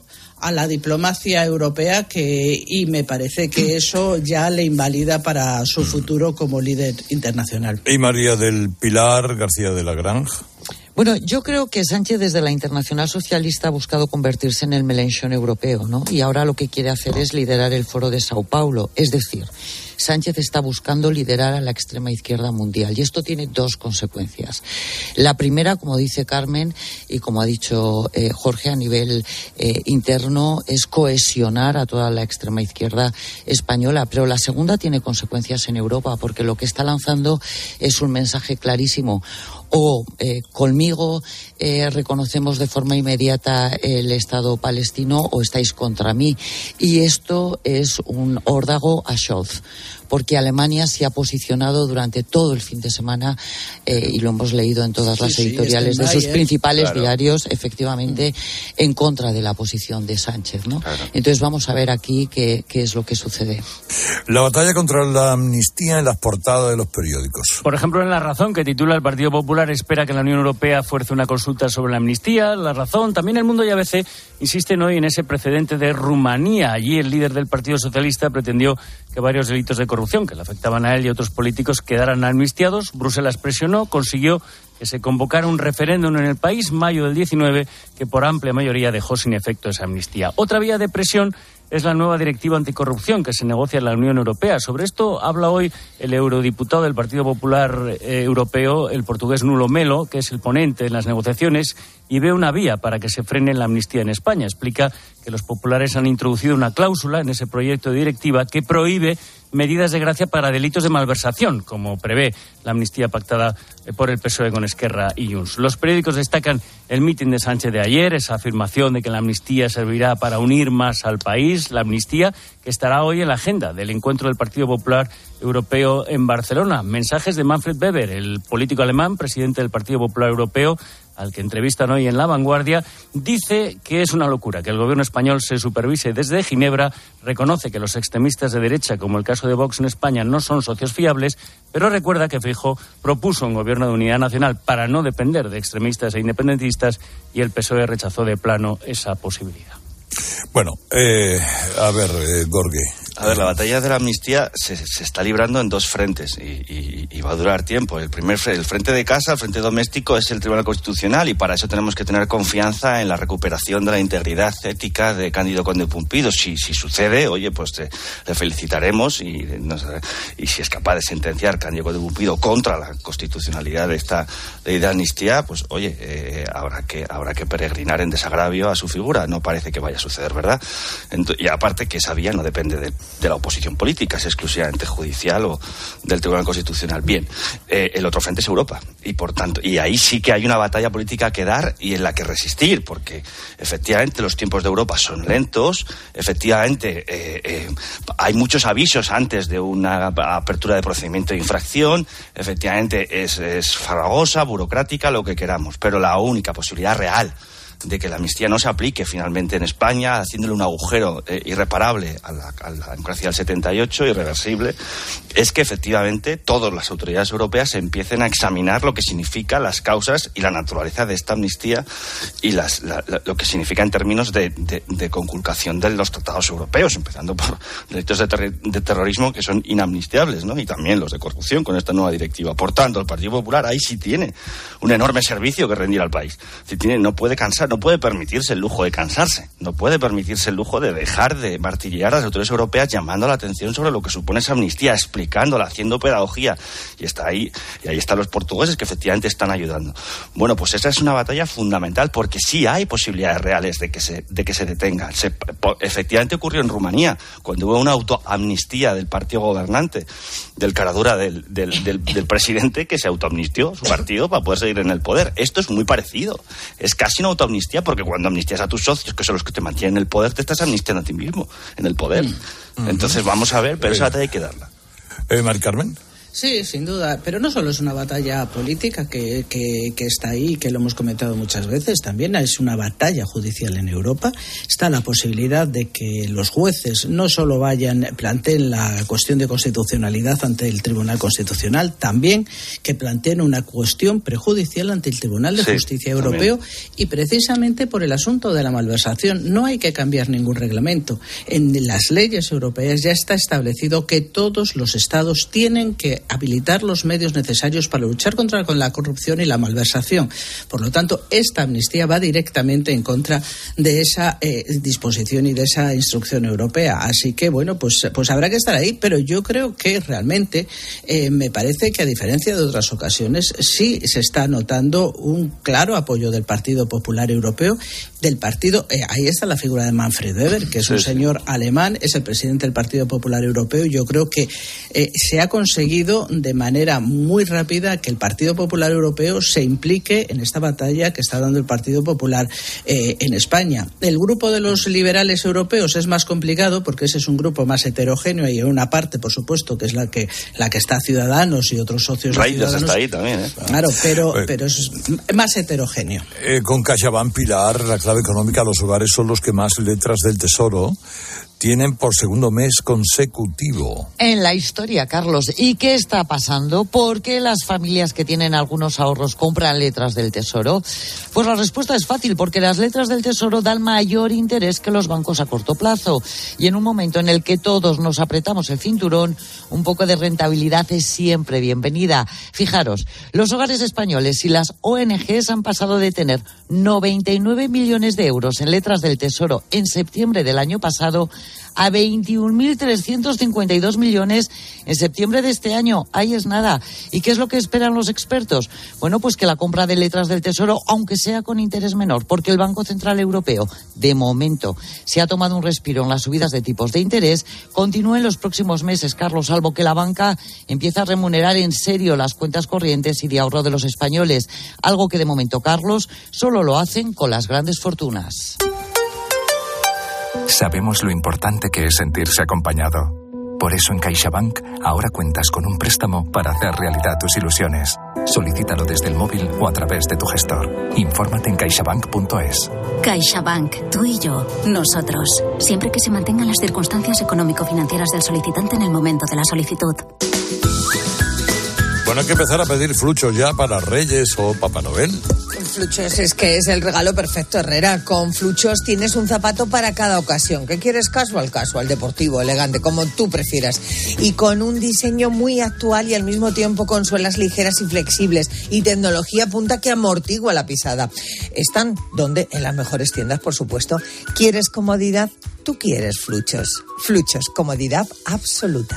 a la diplomacia europea que y me parece que eso ya le invalida para su futuro como líder internacional. Y María del Pilar García de la Granja. Bueno, yo creo que Sánchez desde la Internacional Socialista ha buscado convertirse en el Mélenchon europeo, ¿no? Y ahora lo que quiere hacer es liderar el Foro de Sao Paulo. Es decir, Sánchez está buscando liderar a la extrema izquierda mundial. Y esto tiene dos consecuencias. La primera, como dice Carmen, y como ha dicho eh, Jorge, a nivel eh, interno, es cohesionar a toda la extrema izquierda española. Pero la segunda tiene consecuencias en Europa, porque lo que está lanzando es un mensaje clarísimo. O eh, conmigo eh, reconocemos de forma inmediata el Estado palestino o estáis contra mí. Y esto es un órdago a Scholz, porque Alemania se ha posicionado durante todo el fin de semana, eh, y lo hemos leído en todas sí, las editoriales sí, de sus ¿eh? principales claro. diarios, efectivamente, mm. en contra de la posición de Sánchez, ¿no? Claro. Entonces vamos a ver aquí qué, qué es lo que sucede. La batalla contra la amnistía en las portadas de los periódicos. Por ejemplo, en La Razón, que titula: el Partido Popular espera que la Unión Europea fuerce una consulta sobre la amnistía. La Razón, también El Mundo y A B C insisten hoy en ese precedente de Rumanía. Allí el líder del Partido Socialista pretendió que varios delitos de corrupción que le afectaban a él y a otros políticos quedaran amnistiados. Bruselas presionó, consiguió que se convocara un referéndum en el país, mayo del diecinueve, que por amplia mayoría dejó sin efecto esa amnistía. Otra vía de presión es la nueva directiva anticorrupción que se negocia en la Unión Europea. Sobre esto habla hoy el eurodiputado del Partido Popular eh, Europeo, el portugués Nuno Melo, que es el ponente en las negociaciones, y ve una vía para que se frene la amnistía en España. Explica que los populares han introducido una cláusula en ese proyecto de directiva que prohíbe medidas de gracia para delitos de malversación, como prevé la amnistía pactada por el P S O E con Esquerra y Junts. Los periódicos destacan el mitin de Sánchez de ayer, esa afirmación de que la amnistía servirá para unir más al país, la amnistía que estará hoy en la agenda del encuentro del Partido Popular Europeo en Barcelona. Mensajes de Manfred Weber, el político alemán, presidente del Partido Popular Europeo, al que entrevistan hoy en La Vanguardia, dice que es una locura que el gobierno español se supervise desde Ginebra, reconoce que los extremistas de derecha, como el caso de Vox en España, no son socios fiables, pero recuerda que Feijóo propuso un gobierno de unidad nacional para no depender de extremistas e independentistas y el P S O E rechazó de plano esa posibilidad. Bueno, eh, a ver, eh, Gorge. A ver, la batalla de la amnistía se, se está librando en dos frentes y, y, y va a durar tiempo. El primer el frente de casa, el frente doméstico, es el Tribunal Constitucional, y para eso tenemos que tener confianza en la recuperación de la integridad ética de Cándido Conde Pumpido. Si, si sucede, oye, pues te, le felicitaremos y, no sé, y si es capaz de sentenciar Cándido Conde Pumpido contra la constitucionalidad de esta ley de amnistía, pues oye, eh, habrá que habrá que peregrinar en desagravio a su figura. No parece que vaya a suceder, ¿verdad? Ent- y aparte que esa vía no depende de de la oposición política, es exclusivamente judicial o del Tribunal Constitucional. Bien, eh, el otro frente es Europa, y por tanto, y ahí sí que hay una batalla política que dar y en la que resistir, porque efectivamente los tiempos de Europa son lentos, efectivamente eh, eh, hay muchos avisos antes de una apertura de procedimiento de infracción, efectivamente es, es farragosa, burocrática, lo que queramos, pero la única posibilidad real de que la amnistía no se aplique finalmente en España, haciéndole un agujero eh, irreparable a la, a la democracia del setenta y ocho, irreversible, es que efectivamente todas las autoridades europeas empiecen a examinar lo que significa las causas y la naturaleza de esta amnistía y las, la, la, lo que significa en términos de, de, de conculcación de los tratados europeos, empezando por delitos de, ter- de terrorismo que son inamnistiables, ¿no? Y también los de corrupción con esta nueva directiva. Por tanto, el Partido Popular ahí sí tiene un enorme servicio que rendir al país. Si tiene, no puede cansar, no puede permitirse el lujo de cansarse, no puede permitirse el lujo de dejar de martillear a las autoridades europeas llamando la atención sobre lo que supone esa amnistía, explicándola, haciendo pedagogía, y está ahí, y ahí están los portugueses que efectivamente están ayudando. Bueno, pues esa es una batalla fundamental, porque sí hay posibilidades reales de que se, de que se detenga. Se, po, efectivamente ocurrió en Rumanía, cuando hubo una autoamnistía del partido gobernante, del caradura del, del, del, del presidente, que se autoamnistió su partido para poder seguir en el poder. Esto es muy parecido, es casi una autoamnistía, porque cuando amnistías a tus socios, que son los que te mantienen en el poder, te estás amnistiando a ti mismo en el poder. Mm. Entonces vamos a ver, pero esa batalla hay que darla. Eh, Mari Carmen. Sí, sin duda, pero no solo es una batalla política que, que, que está ahí, que lo hemos comentado muchas veces, también es una batalla judicial en Europa. Está la posibilidad de que los jueces no solo vayan, planteen la cuestión de constitucionalidad ante el Tribunal Constitucional, también que planteen una cuestión prejudicial ante el Tribunal de sí, Justicia Europeo, también. Y precisamente por el asunto de la malversación. No hay que cambiar ningún reglamento. En las leyes europeas ya está establecido que todos los Estados tienen que habilitar los medios necesarios para luchar contra con la corrupción y la malversación. Por lo tanto, esta amnistía va directamente en contra de esa eh, disposición y de esa instrucción europea. Así que, bueno, pues, pues habrá que estar ahí, pero yo creo que realmente eh, me parece que, a diferencia de otras ocasiones, sí se está notando un claro apoyo del Partido Popular Europeo, del partido, eh, ahí está la figura de Manfred Weber, que es sí, un señor sí. alemán, es el presidente del Partido Popular Europeo, y yo creo que eh, se ha conseguido de manera muy rápida que el Partido Popular Europeo se implique en esta batalla que está dando el Partido Popular eh, en España. El grupo de los liberales europeos es más complicado porque ese es un grupo más heterogéneo, y hay una parte, por supuesto, que es la que la que está Ciudadanos y otros socios de Ciudadanos. Está ahí también, ¿eh? Claro, pero, eh, pero es más heterogéneo. Eh, con CaixaBank, Pilar, la clave económica, los hogares son los que más letras del Tesoro tienen por segundo mes consecutivo. En la historia, Carlos. ¿Y qué está pasando? ¿Por qué las familias que tienen algunos ahorros compran letras del Tesoro? Pues la respuesta es fácil, porque las letras del Tesoro dan mayor interés que los bancos a corto plazo. Y en un momento en el que todos nos apretamos el cinturón, un poco de rentabilidad es siempre bienvenida. Fijaros, los hogares españoles y las O N Ges han pasado de tener noventa y nueve millones de euros en letras del Tesoro en septiembre del año pasado a veintiún mil trescientos cincuenta y dos millones en septiembre de este año. Ahí es nada. ¿Y qué es lo que esperan los expertos? Bueno, pues que la compra de letras del Tesoro, aunque sea con interés menor, porque el Banco Central Europeo, de momento, se ha tomado un respiro en las subidas de tipos de interés, continúe en los próximos meses, Carlos, salvo que la banca empiece a remunerar en serio las cuentas corrientes y de ahorro de los españoles, algo que de momento, Carlos, solo lo hacen con las grandes fortunas. Sabemos lo importante que es sentirse acompañado. Por eso en CaixaBank ahora cuentas con un préstamo para hacer realidad tus ilusiones. Solicítalo desde el móvil o a través de tu gestor. Infórmate en caixabank punto es. CaixaBank, tú y yo, nosotros. Siempre que se mantengan las circunstancias económico-financieras del solicitante en el momento de la solicitud. Bueno, hay que empezar a pedir fluchos ya para Reyes o Papá Noel. Fluchos es que es el regalo perfecto, Herrera. Con Fluchos tienes un zapato para cada ocasión. ¿Qué quieres? Casual, casual, deportivo, elegante, como tú prefieras. Y con un diseño muy actual y al mismo tiempo con suelas ligeras y flexibles y tecnología punta que amortigua la pisada. Están donde, en las mejores tiendas, por supuesto. ¿Quieres comodidad? Tú quieres Fluchos. Fluchos, comodidad absoluta.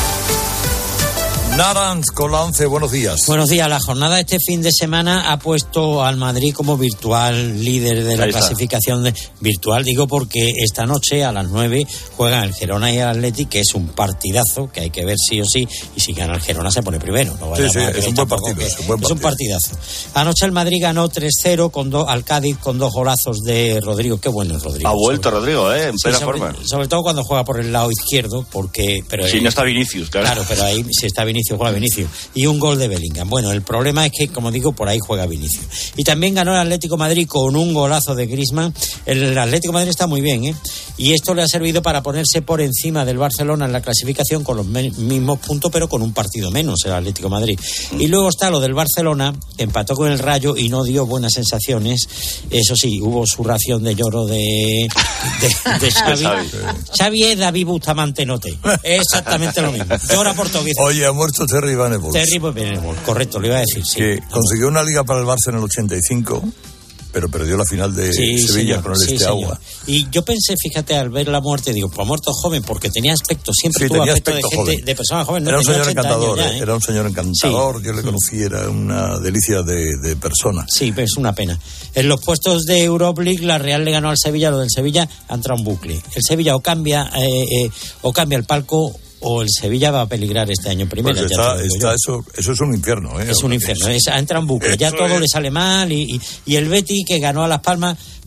Naranj con la once, buenos días. Buenos días. La jornada de este fin de semana ha puesto al Madrid como virtual líder de la clasificación de, virtual, digo porque esta noche a las nueve juegan el Girona y el Athletic, que es un partidazo que hay que ver sí o sí, y si gana el Girona se pone primero. No sí, sí, es un buen partido, es un buen partido. Es un partidazo. Anoche el Madrid ganó tres cero con do, al Cádiz con dos golazos de Rodrigo. Qué bueno es Rodrigo. Ha vuelto sobre, Rodrigo, ¿eh? En plena sí, sobre, forma. Sobre todo cuando juega por el lado izquierdo, porque... Pero si él, no está Vinicius, claro. Claro, pero ahí si está Vinicius juega Vinicius. Y un gol de Bellingham. Bueno, el problema es que, como digo, por ahí juega Vinicius. Y también ganó el Atlético de Madrid con un golazo de Griezmann. El Atlético de Madrid está muy bien, ¿eh? Y esto le ha servido para ponerse por encima del Barcelona en la clasificación con los me- mismos puntos, pero con un partido menos, el Atlético de Madrid. Mm. Y luego está lo del Barcelona, que empató con el Rayo y no dio buenas sensaciones. Eso sí, hubo su ración de lloro de, de, de Xavi. Xavi es David Bustamante Note. Exactamente lo mismo. Llora portugués. Oye, ha muerto Terry Venables. Terry Venables, correcto, lo iba a decir, sí. Que consiguió una liga para el Barça en el ochenta y cinco, pero perdió la final de sí, Sevilla señor, con el sí, Esteagua. Y yo pensé, fíjate, al ver la muerte, digo, pues ha muerto joven, porque tenía aspecto, siempre sí, tuvo aspecto, aspecto de gente, de persona joven. No era un señor encantador, ya, ¿eh? era un señor encantador, sí. Yo le conocí, era una delicia de, de persona. Sí, pero es una pena. En los puestos de Europa League, la Real le ganó al Sevilla, lo del Sevilla ha entrado un bucle. El Sevilla o cambia, eh, eh, o cambia el palco, o el Sevilla va a peligrar este año primero. Pues está, está eso, eso es un infierno, ¿eh? Es un infierno, es, entra en bucle, ya todo le sale mal y, y, y el Betis que ganó a Las Palmas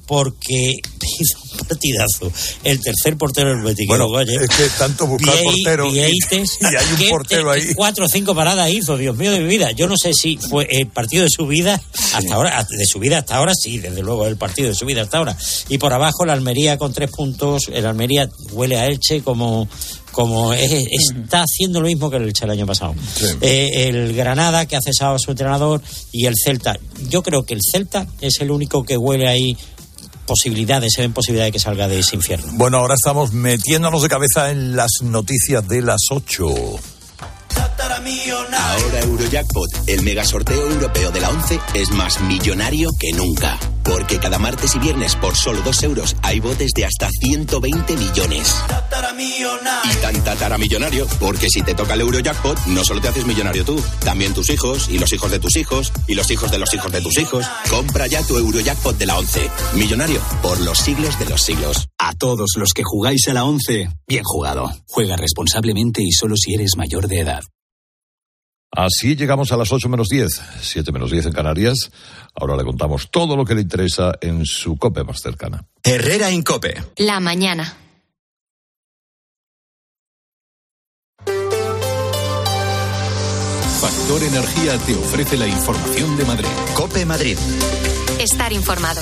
porque hizo un partidazo el tercer portero del Betis. Bueno, es que tanto buscar Vie- portero Vieites, y, y hay un portero ahí. Cuatro o cinco paradas hizo, Dios mío de mi vida. Yo no sé si fue el partido de su vida hasta sí. ahora, de su vida hasta ahora, sí, desde luego el partido de su vida hasta ahora. Y por abajo el Almería con tres puntos, el Almería huele a Elche como... como es, está haciendo lo mismo que el Elche el año pasado. Sí. Eh, el Granada, que ha cesado a su entrenador, y el Celta. Yo creo que el Celta es el único que huele ahí posibilidades, se ven posibilidades de que salga de ese infierno. Bueno, ahora estamos metiéndonos de cabeza en las noticias de las ocho. Ahora Eurojackpot, el mega sorteo europeo de la once, es más millonario que nunca. Porque cada martes y viernes por solo dos euros hay botes de hasta ciento veinte millones. Y tan tataramillonario, porque si te toca el Eurojackpot, no solo te haces millonario tú, también tus hijos, y los hijos de tus hijos, y los hijos de los hijos de tus hijos. Compra ya tu Eurojackpot de la once. Millonario por los siglos de los siglos. A todos los que jugáis a la once, bien jugado. Juega responsablemente y solo si eres mayor de edad. Así llegamos a las ocho menos diez, siete menos diez en Canarias. Ahora le contamos todo lo que le interesa en su COPE más cercana. Herrera en COPE. La mañana. Factor Energía te ofrece la información de Madrid. COPE Madrid. Estar informado.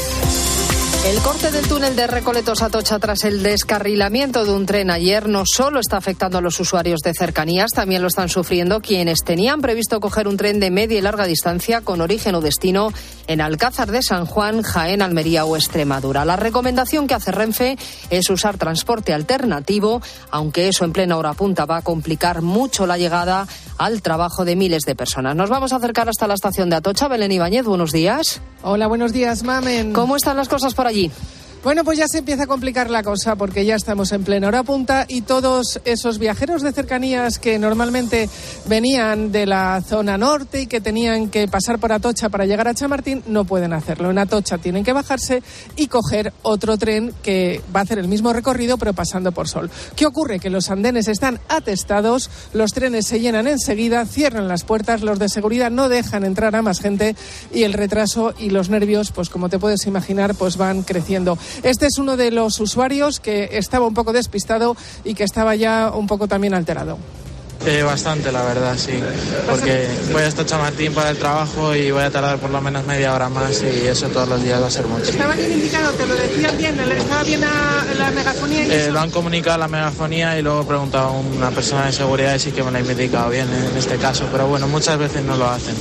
El corte del túnel de Recoletos a Atocha tras el descarrilamiento de un tren ayer no solo está afectando a los usuarios de cercanías, también lo están sufriendo quienes tenían previsto coger un tren de media y larga distancia con origen o destino en Alcázar de San Juan, Jaén, Almería o Extremadura. La recomendación que hace Renfe es usar transporte alternativo, aunque eso en plena hora punta va a complicar mucho la llegada al trabajo de miles de personas. Nos vamos a acercar hasta la estación de Atocha. Belén Ibáñez, buenos días. Hola, buenos días, Mamen. ¿Cómo están las cosas por allí? Bueno, pues ya se empieza a complicar la cosa porque ya estamos en plena hora punta y todos esos viajeros de cercanías que normalmente venían de la zona norte y que tenían que pasar por Atocha para llegar a Chamartín no pueden hacerlo. En Atocha tienen que bajarse y coger otro tren que va a hacer el mismo recorrido pero pasando por Sol. ¿Qué ocurre? Que los andenes están atestados, los trenes se llenan enseguida, cierran las puertas, los de seguridad no dejan entrar a más gente y el retraso y los nervios, pues como te puedes imaginar, pues van creciendo. Este es uno de los usuarios que estaba un poco despistado y que estaba ya un poco también alterado. Eh, bastante, la verdad, sí. Porque voy hasta Chamartín para el trabajo y voy a tardar por lo menos media hora más y eso todos los días va a ser mucho. ¿Estaba bien indicado? ¿Te lo decían bien? ¿Estaba bien la, la megafonía? Y eh, lo han comunicado a la megafonía y luego he preguntado a una persona de seguridad y sí que me lo ha indicado bien en este caso. Pero bueno, muchas veces no lo hacen.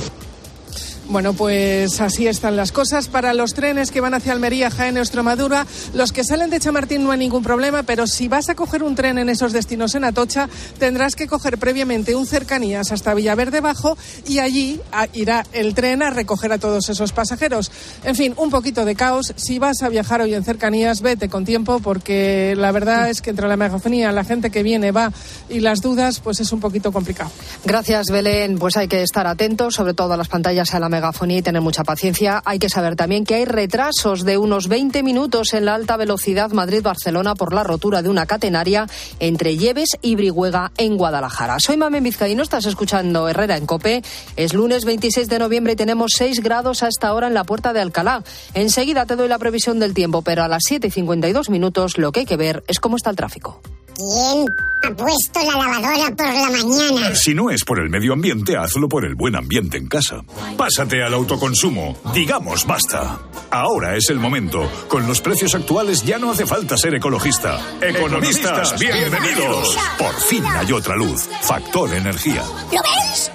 Bueno, pues así están las cosas. Para los trenes que van hacia Almería, Jaén o Extremadura, los que salen de Chamartín no hay ningún problema, pero si vas a coger un tren en esos destinos en Atocha, tendrás que coger previamente un cercanías hasta Villaverde Bajo y allí irá el tren a recoger a todos esos pasajeros. En fin, un poquito de caos. Si vas a viajar hoy en cercanías, vete con tiempo, porque la verdad es que entre la megafonía, la gente que viene, va y las dudas, pues es un poquito complicado. Gracias, Belén. Pues hay que estar atentos, sobre todo a las pantallas a la megafonía y tener mucha paciencia. Hay que saber también que hay retrasos de unos veinte minutos en la alta velocidad Madrid-Barcelona por la rotura de una catenaria entre Lleves y Brihuega en Guadalajara. Soy Mamen Vizcaíno, estás escuchando Herrera en COPE. Es lunes veintiséis de noviembre y tenemos seis grados a esta hora en la Puerta de Alcalá. Enseguida te doy la previsión del tiempo, pero a las siete y cincuenta y dos minutos lo que hay que ver es cómo está el tráfico. ¿Quién ha puesto la lavadora por la mañana? Si no es por el medio ambiente, hazlo por el buen ambiente en casa. Pásate al autoconsumo. Digamos basta. Ahora es el momento. Con los precios actuales ya no hace falta ser ecologista. Economistas, bienvenidos. Por fin hay otra luz. Factor Energía. ¿Lo ves?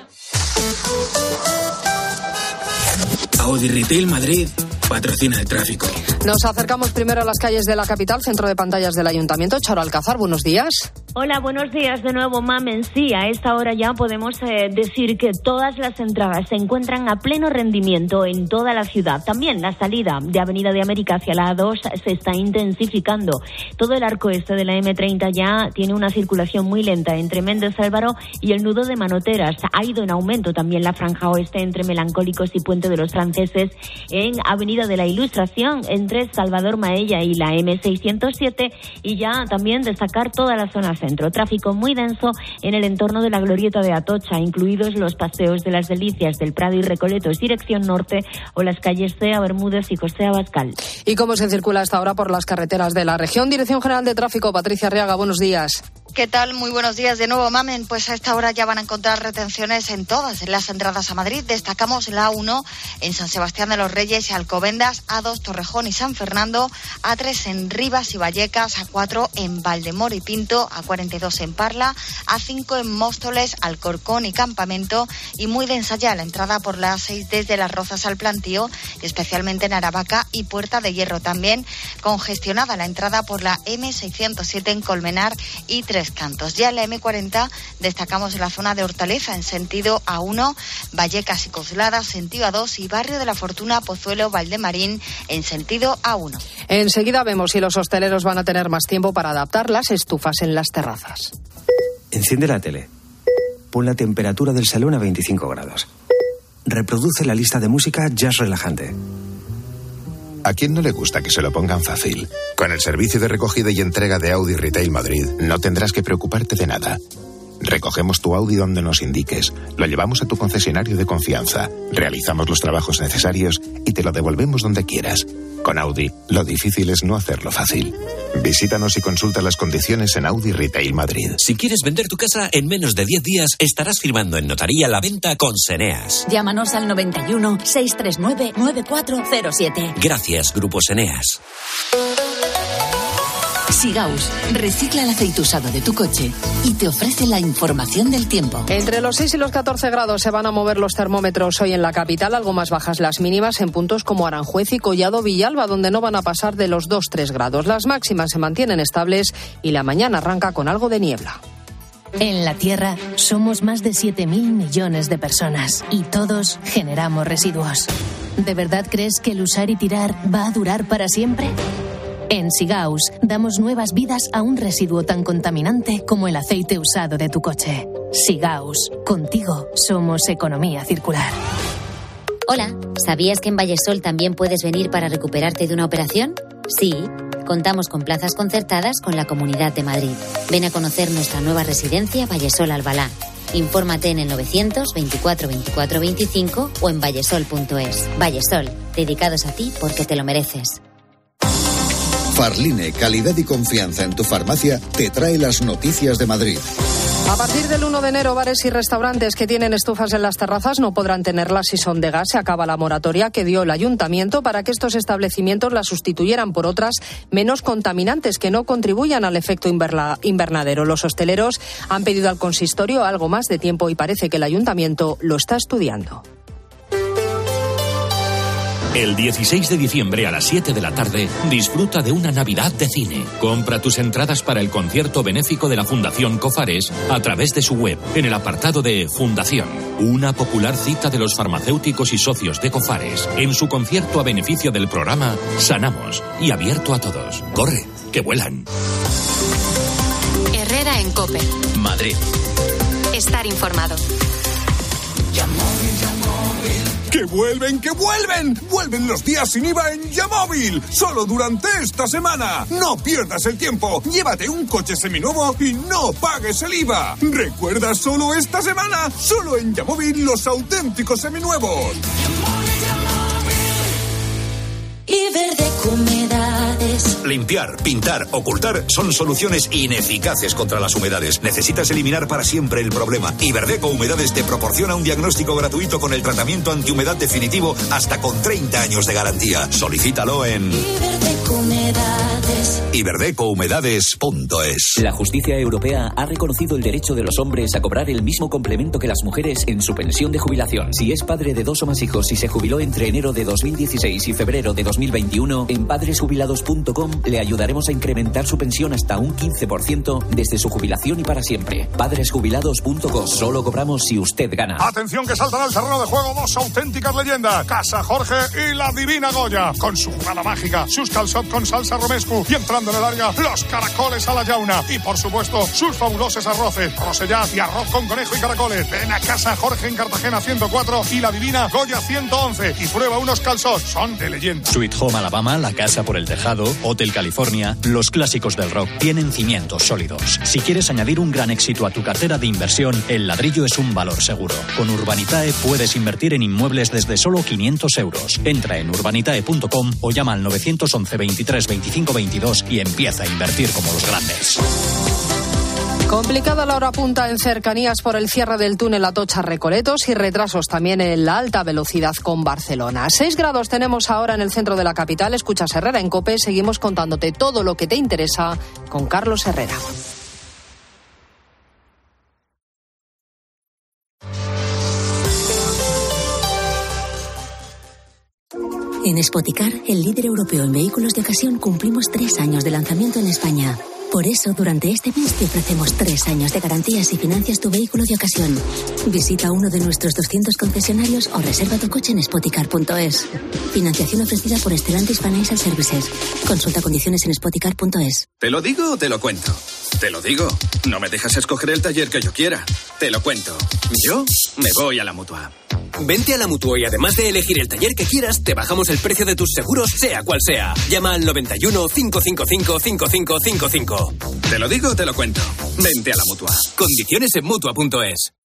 Audi Retail Madrid patrocina el tráfico. Nos acercamos primero a las calles de la capital, centro de pantallas del Ayuntamiento. Charo Alcázar, buenos días. Hola, buenos días de nuevo, Mamen. Sí, a esta hora ya podemos eh, decir que todas las entradas se encuentran a pleno rendimiento en toda la ciudad. También la salida de Avenida de América hacia la A dos se está intensificando. Todo el arco este de la eme treinta ya tiene una circulación muy lenta entre Méndez Álvaro y el nudo de Manoteras. Ha ido en aumento también la franja oeste entre Melancólicos y Puente de los Franceses en Avenida de la Ilustración entre Salvador Maella y la eme seiscientos siete, y ya también destacar toda la zona centro. centro. Tráfico muy denso en el entorno de la glorieta de Atocha, incluidos los paseos de las Delicias del Prado y Recoletos, dirección norte, o las calles Cea Bermúdez y José Abascal. ¿Y cómo se circula hasta ahora por las carreteras de la región? Dirección General de Tráfico, Patricia Arriaga, buenos días. ¿Qué tal? Muy buenos días de nuevo, Mamen. Pues a esta hora ya van a encontrar retenciones en todas las entradas a Madrid. Destacamos la A uno en San Sebastián de los Reyes y Alcobendas, A dos Torrejón y San Fernando, A tres en Rivas y Vallecas, A cuatro en Valdemoro y Pinto, A cuarenta y dos en Parla, A cinco en Móstoles, Alcorcón y Campamento, y muy densa ya la entrada por la A seis desde Las Rozas al Plantío, especialmente en Aravaca y Puerta de Hierro. También congestionada la entrada por la eme seiscientos siete en Colmenar y Tres Cantos. Ya en la eme cuarenta destacamos la zona de Hortaleza en sentido A uno, Vallecas y Coslada sentido A dos y Barrio de la Fortuna, Pozuelo, Valdemarín en sentido A uno. Enseguida vemos si los hosteleros van a tener más tiempo para adaptar las estufas en las terrazas. Enciende la tele. Pon la temperatura del salón a veinticinco grados. Reproduce la lista de música jazz relajante. ¿A quién no le gusta que se lo pongan fácil? Con el servicio de recogida y entrega de Audi Retail Madrid, no tendrás que preocuparte de nada. Recogemos tu Audi donde nos indiques, lo llevamos a tu concesionario de confianza, realizamos los trabajos necesarios y te lo devolvemos donde quieras. Con Audi, lo difícil es no hacerlo fácil. Visítanos y consulta las condiciones en Audi Retail Madrid. Si quieres vender tu casa en menos de diez días, estarás firmando en notaría la venta con Seneas. Llámanos al noventa y uno, seiscientos treinta y nueve, noventa y cuatro cero siete. Gracias, Grupo Seneas. Sigaus recicla el aceite usado de tu coche y te ofrece la información del tiempo. Entre los seis y los catorce grados se van a mover los termómetros hoy en la capital, algo más bajas las mínimas en puntos como Aranjuez y Collado Villalba, donde no van a pasar de los dos a tres grados. Las máximas se mantienen estables y la mañana arranca con algo de niebla. En la Tierra somos más de siete mil millones de personas y todos generamos residuos. ¿De verdad crees que el usar y tirar va a durar para siempre? En Sigaus damos nuevas vidas a un residuo tan contaminante como el aceite usado de tu coche. Sigaus, contigo somos economía circular. Hola, ¿sabías que en Vallesol también puedes venir para recuperarte de una operación? Sí, contamos con plazas concertadas con la Comunidad de Madrid. Ven a conocer nuestra nueva residencia Vallesol Albalá. Infórmate en el novecientos veinticuatro veinticuatro veinticinco o en vallesol punto es. Vallesol, dedicados a ti porque te lo mereces. Farline, calidad y confianza en tu farmacia, te trae las noticias de Madrid. A partir del uno de enero, bares y restaurantes que tienen estufas en las terrazas no podrán tenerlas si son de gas. Se acaba la moratoria que dio el ayuntamiento para que estos establecimientos las sustituyeran por otras menos contaminantes que no contribuyan al efecto inverna- invernadero. Los hosteleros han pedido al consistorio algo más de tiempo y parece que el ayuntamiento lo está estudiando. El dieciséis de diciembre a las siete de la tarde, disfruta de una Navidad de cine. Compra tus entradas para el concierto benéfico de la Fundación Cofares a través de su web, en el apartado de Fundación. Una popular cita de los farmacéuticos y socios de Cofares en su concierto a beneficio del programa Sanamos y abierto a todos. ¡Corre, que vuelan! Herrera en COPE. Madrid. Estar informado. ¡Que vuelven, que vuelven! ¡Vuelven los días sin I V A en Yamóvil! ¡Solo durante esta semana! ¡No pierdas el tiempo! Llévate un coche seminuevo y no pagues el I V A. ¿Recuerdas solo esta semana? Solo en Yamóvil los auténticos seminuevos. Iberdeco Humedades. Limpiar, pintar, ocultar son soluciones ineficaces contra las humedades. Necesitas eliminar para siempre el problema. Iberdeco Humedades te proporciona un diagnóstico gratuito con el tratamiento antihumedad definitivo hasta con treinta años de garantía. Solicítalo en Iberdeco Humedades. iberdeco humedades punto es. La justicia europea ha reconocido el derecho de los hombres a cobrar el mismo complemento que las mujeres en su pensión de jubilación. Si es padre de dos o más hijos y se jubiló entre enero de dos mil dieciséis y febrero de dos mil veintiuno, en padres jubilados punto com le ayudaremos a incrementar su pensión hasta un quince por ciento desde su jubilación y para siempre. padres jubilados punto com. Solo cobramos si usted gana. Atención que saltan al terreno de juego dos auténticas leyendas. Casa Jorge y la Divina Goya. Con su jugada mágica, sus calçot con salsa romescu y entrando en el área, los caracoles a la llauna. Y por supuesto, sus fabulosos arroces, rosellat y arroz con conejo y caracoles. Ven a Casa Jorge en Cartagena ciento cuatro y la Divina Goya ciento once y prueba unos calçots. Son de leyenda. Sweet Home Alabama, la casa por el tejado, Hotel Hotel California, los clásicos del rock tienen cimientos sólidos. Si quieres añadir un gran éxito a tu cartera de inversión, el ladrillo es un valor seguro. Con Urbanitae puedes invertir en inmuebles desde solo quinientos euros. Entra en urbanitae punto com o llama al nueve once veintitrés veinticinco veintidós y empieza a invertir como los grandes. Complicada la hora punta en cercanías por el cierre del túnel Atocha-Recoletos y retrasos también en la alta velocidad con Barcelona. Seis grados tenemos ahora en el centro de la capital. Escuchas Herrera en COPE. Seguimos contándote todo lo que te interesa con Carlos Herrera. En Spoticar, el líder europeo en vehículos de ocasión, cumplimos tres años de lanzamiento en España. Por eso, durante este mes te ofrecemos tres años de garantías si financias tu vehículo de ocasión. Visita uno de nuestros doscientos concesionarios o reserva tu coche en spoticar punto es. Financiación ofrecida por Stellantis Financial Services. Consulta condiciones en spoticar punto es. ¿Te lo digo o te lo cuento? Te lo digo. No me dejas escoger el taller que yo quiera. Te lo cuento. Yo me voy a la Mutua. Vente a la Mutua y además de elegir el taller que quieras, te bajamos el precio de tus seguros, sea cual sea. Llama al noventa y uno, cinco cinco cinco, cinco cinco cinco cinco. Te lo digo o te lo cuento. Vente a la Mutua. Condiciones en mutua punto es.